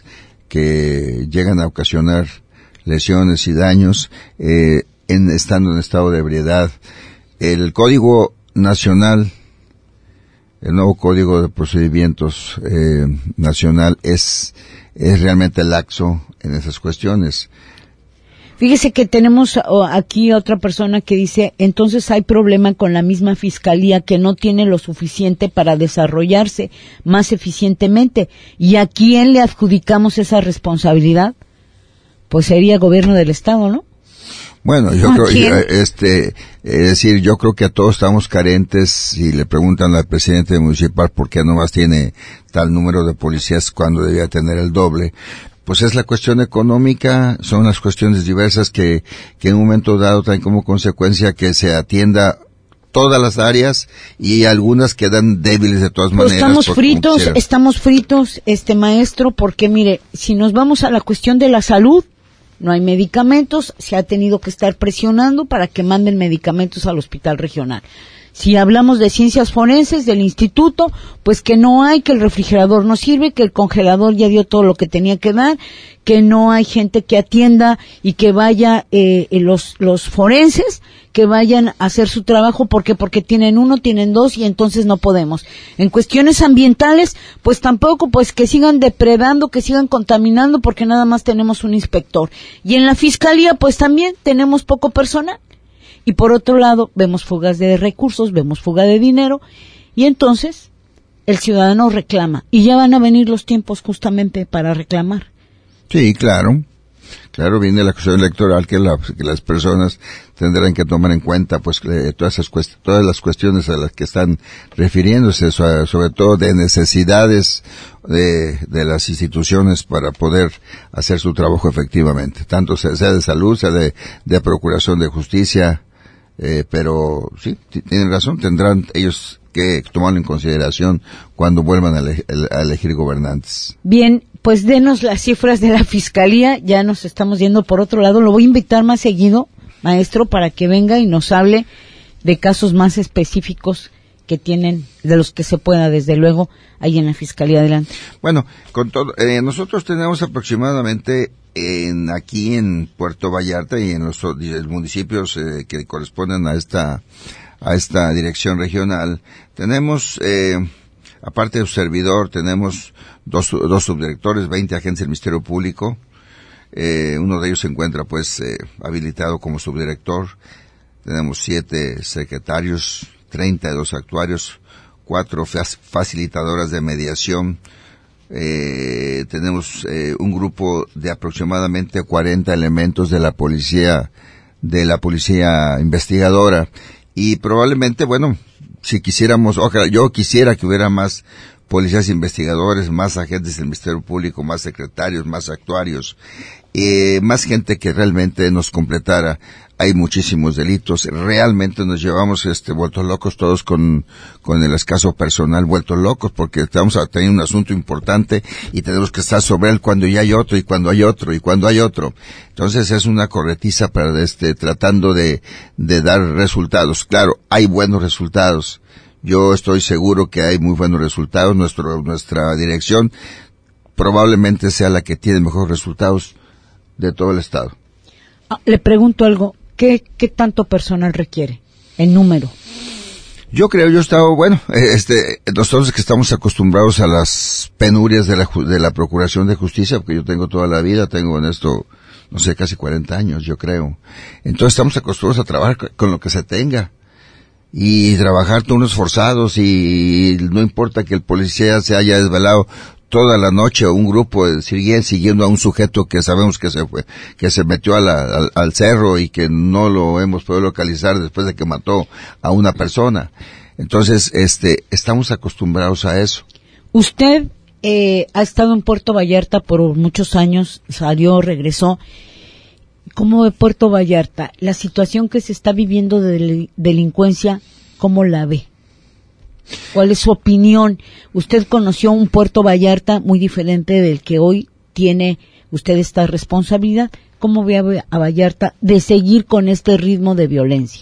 que llegan a ocasionar lesiones y daños eh, en, estando en estado de ebriedad. El Código Nacional, el nuevo Código de Procedimientos eh, Nacional es, es realmente laxo en esas cuestiones. Fíjese que tenemos aquí otra persona que dice, entonces hay problema con la misma fiscalía que no tiene lo suficiente para desarrollarse más eficientemente. ¿Y a quién le adjudicamos esa responsabilidad? Pues sería gobierno del Estado, ¿no? Bueno, yo creo, yo, este, es decir, yo creo que a todos estamos carentes. Si le preguntan al presidente municipal por qué nomás tiene tal número de policías cuando debía tener el doble, pues es la cuestión económica, son las cuestiones diversas que, que en un momento dado traen como consecuencia que se atienda todas las áreas y algunas quedan débiles de todas maneras. Pues estamos fritos, estamos fritos, este maestro, porque mire, si nos vamos a la cuestión de la salud, no hay medicamentos, se ha tenido que estar presionando para que manden medicamentos al hospital regional. Si hablamos de ciencias forenses del instituto, pues que no hay, que el refrigerador no sirve, que el congelador ya dio todo lo que tenía que dar, que no hay gente que atienda y que vaya, eh, los, los forenses, que vayan a hacer su trabajo, porque porque tienen uno, tienen dos y entonces no podemos. En cuestiones ambientales, pues tampoco, pues que sigan depredando, que sigan contaminando, porque nada más tenemos un inspector. Y en la fiscalía, pues también tenemos poco personal. Y por otro lado, vemos fugas de recursos, vemos fuga de dinero, y entonces el ciudadano reclama. Y ya van a venir los tiempos justamente para reclamar. Sí, claro. Claro, viene la cuestión electoral que, la, que las personas tendrán que tomar en cuenta, pues, eh, todas esas cuest- todas las cuestiones a las que están refiriéndose, so, sobre todo de necesidades de, de las instituciones para poder hacer su trabajo efectivamente, tanto sea, sea de salud, sea de, de procuración de justicia, eh, pero sí, t- tienen razón, tendrán ellos que tomarlo en consideración cuando vuelvan a, ele- a elegir gobernantes. Bien, pues denos las cifras de la Fiscalía, ya nos estamos yendo por otro lado. Lo voy a invitar más seguido, maestro, para que venga y nos hable de casos más específicos que tienen, de los que se pueda, desde luego, ahí en la Fiscalía. Adelante. Bueno, con todo, eh, nosotros tenemos aproximadamente en aquí en Puerto Vallarta y en los, los municipios eh, que corresponden a esta a esta dirección regional, tenemos, eh, aparte de su servidor, tenemos dos, dos subdirectores, veinte agentes del Ministerio Público. Eh, uno de ellos se encuentra pues eh, habilitado como subdirector. Tenemos siete secretarios, treinta y dos actuarios, cuatro facilitadoras de mediación. Eh, tenemos eh, un grupo de aproximadamente cuarenta elementos de la policía, de la policía investigadora. Y probablemente, bueno, si quisiéramos, ojalá, yo quisiera que hubiera más policías investigadores, más agentes del Ministerio Público, más secretarios, más actuarios, eh, más gente que realmente nos completara. Hay muchísimos delitos, realmente nos llevamos este vueltos locos todos con con el escaso personal, vueltos locos, porque estamos a tener un asunto importante y tenemos que estar sobre él cuando ya hay otro y cuando hay otro y cuando hay otro. Entonces es una corretiza para este tratando de de dar resultados. Claro, hay buenos resultados. Yo estoy seguro que hay muy buenos resultados. Nuestro nuestra dirección probablemente sea la que tiene mejores resultados de todo el estado. Ah, le pregunto algo. ¿Qué, qué tanto personal requiere en número? Yo creo, yo estaba, bueno, este, nosotros que estamos acostumbrados a las penurias de la, de la Procuración de Justicia, porque yo tengo toda la vida, tengo en esto, no sé, casi cuarenta años, yo creo. Entonces estamos acostumbrados a trabajar con lo que se tenga. Y trabajar turnos forzados y no importa que el policía se haya desvelado toda la noche o un grupo de, siguen siguiendo a un sujeto que sabemos que se fue, que se metió a la, al, al cerro y que no lo hemos podido localizar después de que mató a una persona. Entonces, este, estamos acostumbrados a eso. Usted eh, ha estado en Puerto Vallarta por muchos años, salió, regresó. ¿Cómo ve Puerto Vallarta? La situación que se está viviendo de del, delincuencia, ¿cómo la ve? ¿Cuál es su opinión? Usted conoció un Puerto Vallarta muy diferente del que hoy tiene usted esta responsabilidad. ¿Cómo ve a Vallarta de seguir con este ritmo de violencia?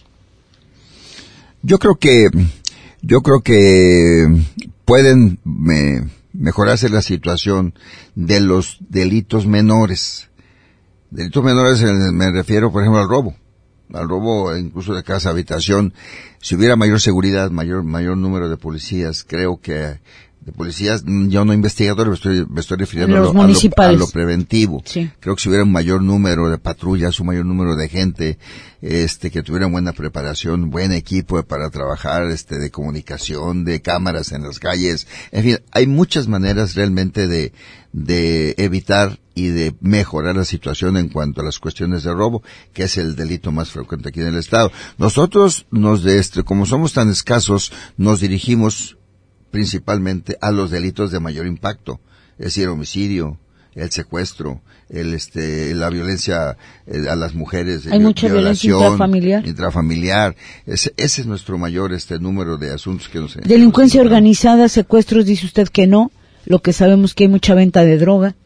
Yo creo que, yo creo que pueden me, mejorarse la situación de los delitos menores. Delitos menores me refiero, por ejemplo, al robo. Al robo incluso de casa, habitación. Si hubiera mayor seguridad, mayor mayor número de policías, creo que de policías, yo no investigador, me estoy, me estoy refiriendo a lo, a, lo, a lo preventivo. Sí. Creo que si hubiera un mayor número de patrullas, un mayor número de gente, este, que tuviera buena preparación, buen equipo para trabajar, este, de comunicación, de cámaras en las calles. En fin, hay muchas maneras realmente de, de evitar y de mejorar la situación en cuanto a las cuestiones de robo, que es el delito más frecuente aquí en el estado. Nosotros nos de este, como somos tan escasos, nos dirigimos principalmente a los delitos de mayor impacto, es decir, homicidio, el secuestro, el este, la violencia eh, a las mujeres, hay mucha violencia intrafamiliar, intrafamiliar, ese, ese es nuestro mayor este número de asuntos que nos. Delincuencia que nos organizada, secuestros, dice usted que no, lo que sabemos que hay mucha venta de droga.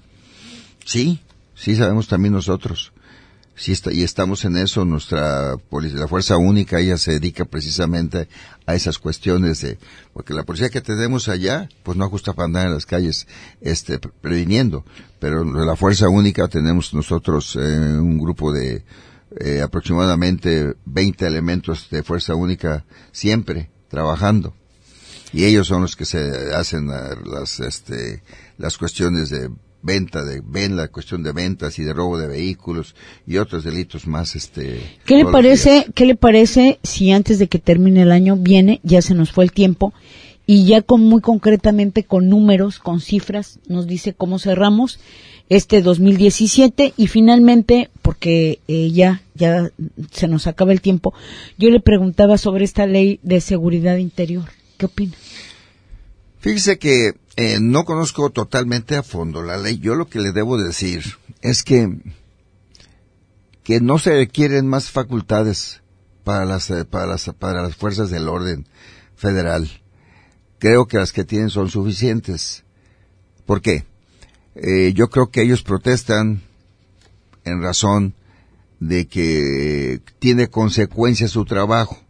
Sí, sí sabemos también nosotros. Sí está, y estamos en eso, nuestra policía, la Fuerza Única, ella se dedica precisamente a esas cuestiones de, porque la policía que tenemos allá, pues no ajusta para andar en las calles, este, previniendo, pero la Fuerza Única tenemos nosotros eh, un grupo de eh, aproximadamente veinte elementos de Fuerza Única siempre trabajando, y ellos son los que se hacen las, este, las cuestiones de venta de ven la cuestión de ventas y de robo de vehículos y otros delitos más este ¿Qué le parece qué le parece si antes de que termine el año viene, ya se nos fue el tiempo, y ya con muy concretamente con números, con cifras, nos dice cómo cerramos este dos mil diecisiete y finalmente, porque eh, ya ya se nos acaba el tiempo, yo le preguntaba sobre esta ley de seguridad interior? ¿Qué opina? Fíjese que eh, no conozco totalmente a fondo la ley. Yo lo que le debo decir es que que no se requieren más facultades para las para las para las fuerzas del orden federal. creo que las que tienen son suficientes. ¿Por qué? Eh, yo creo que ellos protestan en razón de que tiene consecuencias su trabajo.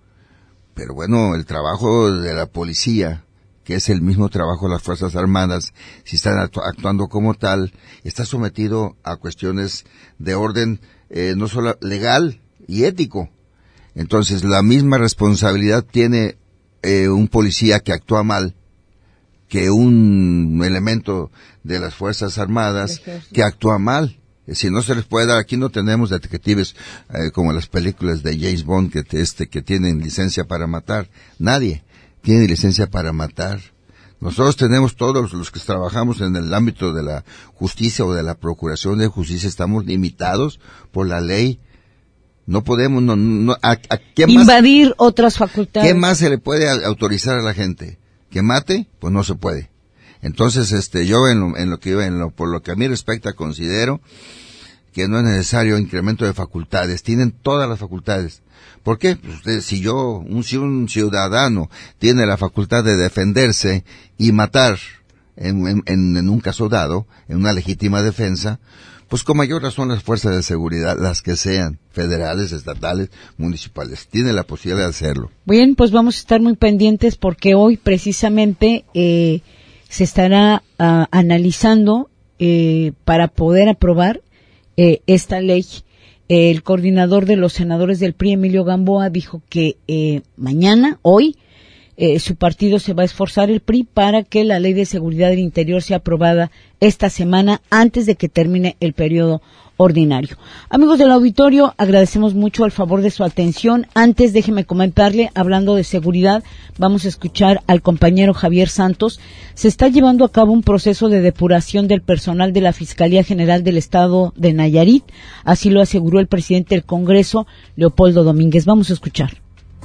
Pero bueno, el trabajo de la policía, que es el mismo trabajo de las Fuerzas Armadas, si están actu- actuando como tal, está sometido a cuestiones de orden eh, no solo legal y ético. Entonces, la misma responsabilidad tiene eh, un policía que actúa mal que un elemento de las Fuerzas Armadas que actúa mal. Si no se les puede dar, aquí no tenemos detectives eh, como las películas de James Bond que te, este que tienen licencia para matar. Nadie tiene licencia para matar. Nosotros tenemos, todos los que trabajamos en el ámbito de la justicia o de la procuración de justicia, estamos limitados por la ley. No podemos, no, no, a, a, ¿qué invadir más, otras facultades. ¿Qué más se le puede autorizar a la gente? ¿Que mate? Pues no se puede. Entonces, este, yo en lo, en lo que, en lo, por lo que a mí respecta, considero que no es necesario incremento de facultades. Tienen todas las facultades. ¿Por qué? Pues usted, si yo, un, si un ciudadano tiene la facultad de defenderse y matar en, en, en un caso dado, en una legítima defensa, pues con mayor razón las fuerzas de seguridad, las que sean, federales, estatales, municipales, tiene la posibilidad de hacerlo. Bien, pues vamos a estar muy pendientes porque hoy precisamente eh, se estará uh, analizando eh, para poder aprobar eh, esta ley. Eh, el coordinador de los senadores del P R I, Emilio Gamboa, dijo que eh, mañana, hoy, eh, su partido se va a esforzar, el P R I, para que la ley de seguridad del interior sea aprobada esta semana antes de que termine el periodo ordinario. Amigos del auditorio, agradecemos mucho el favor de su atención. Antes, déjeme comentarle, hablando de seguridad, vamos a escuchar al compañero Javier Santos. Se está llevando a cabo un proceso de depuración del personal de la Fiscalía General del Estado de Nayarit. Así lo aseguró el presidente del Congreso, Leopoldo Domínguez. Vamos a escuchar.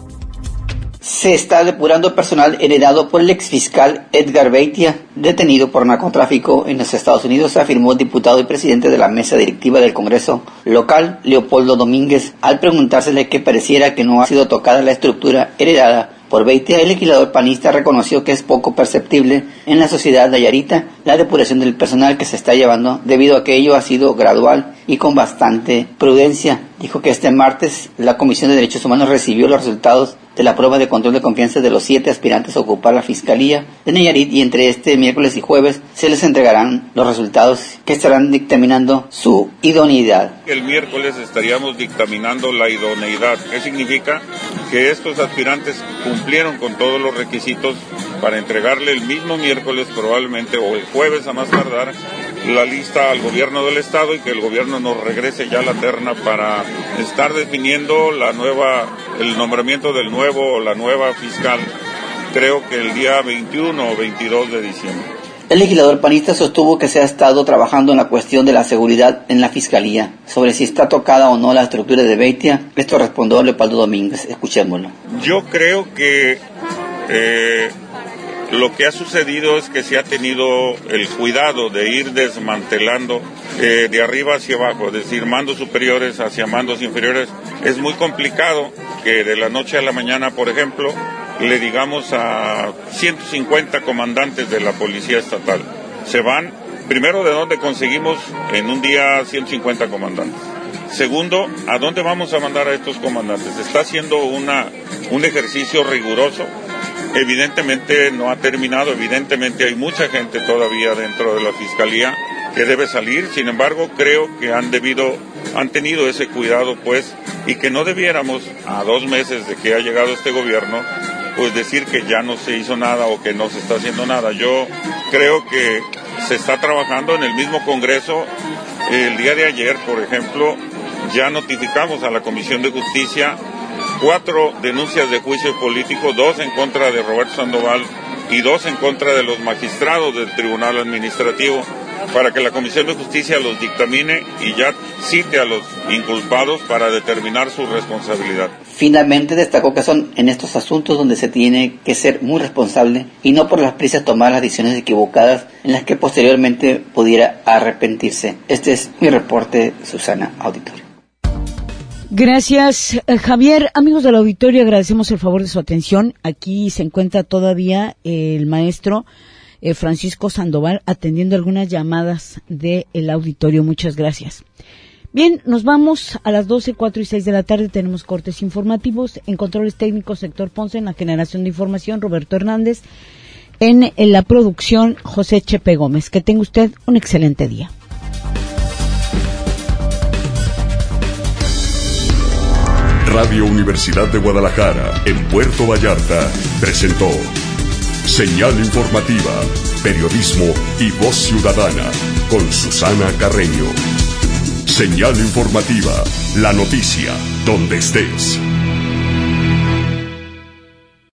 Se está depurando personal heredado por el exfiscal Edgar Beitia, detenido por narcotráfico en los Estados Unidos, afirmó el diputado y presidente de la mesa directiva del Congreso local, Leopoldo Domínguez, al preguntársele que pareciera que no ha sido tocada la estructura heredada por Beitia. El legislador panista reconoció que es poco perceptible en la sociedad nayarita la depuración del personal que se está llevando, debido a que ello ha sido gradual y con bastante prudencia. Dijo que este martes la Comisión de Derechos Humanos recibió los resultados de la prueba de control de confianza de los siete aspirantes a ocupar la Fiscalía de Nayarit, y entre este miércoles y jueves se les entregarán los resultados que estarán dictaminando su idoneidad. El miércoles estaríamos dictaminando la idoneidad. ¿Qué significa? Que estos aspirantes cumplieron con todos los requisitos para entregarle el mismo miércoles probablemente, o el jueves a más tardar, la lista al gobierno del estado, y que el gobierno nos regrese ya la terna para estar definiendo la nueva, el nombramiento del nuevo o la nueva fiscal, creo que el día veintiuno o veintidós de diciembre. El legislador panista sostuvo que se ha estado trabajando en la cuestión de la seguridad en la Fiscalía. Sobre si está tocada o no la estructura de Beitia, esto respondió Leopoldo Domínguez. Escuchémoslo. Yo creo que eh, lo que ha sucedido es que se ha tenido el cuidado de ir desmantelando eh, de arriba hacia abajo, es decir, mandos superiores hacia mandos inferiores. Es muy complicado que de la noche a la mañana, por ejemplo, le digamos a ciento cincuenta comandantes de la Policía Estatal, se van, primero, ¿de dónde conseguimos en un día ciento cincuenta comandantes? Segundo, ¿a dónde vamos a mandar a estos comandantes? Se está haciendo una, un ejercicio riguroso. Evidentemente no ha terminado, evidentemente hay mucha gente todavía dentro de la Fiscalía que debe salir. Sin embargo, creo que han debido, han tenido ese cuidado, pues, y que no debiéramos, a dos meses de que ha llegado este gobierno, pues decir que ya no se hizo nada o que no se está haciendo nada. Yo creo que se está trabajando en el mismo Congreso. El día de ayer, por ejemplo, ya notificamos a la Comisión de Justicia cuatro denuncias de juicio político, dos en contra de Roberto Sandoval y dos en contra de los magistrados del Tribunal Administrativo, para que la Comisión de Justicia los dictamine y ya cite a los inculpados para determinar su responsabilidad. Finalmente destacó que son en estos asuntos donde se tiene que ser muy responsable y no por las prisas tomar las decisiones equivocadas en las que posteriormente pudiera arrepentirse. Este es mi reporte, Susana Auditorio. Gracias, eh, Javier. Amigos del auditorio, agradecemos el favor de su atención. Aquí se encuentra todavía eh, el maestro eh, Francisco Sandoval atendiendo algunas llamadas del auditorio. Muchas gracias. Bien, nos vamos a las doce, cuatro y seis de la tarde. Tenemos cortes informativos. En controles técnicos, Héctor Ponce. En la generación de información, Roberto Hernández. En, en la producción, José Chepe Gómez. Que tenga usted un excelente día. Radio Universidad de Guadalajara, en Puerto Vallarta, presentó Señal Informativa, Periodismo y Voz Ciudadana, con Susana Carreño. Señal Informativa, la noticia, donde estés.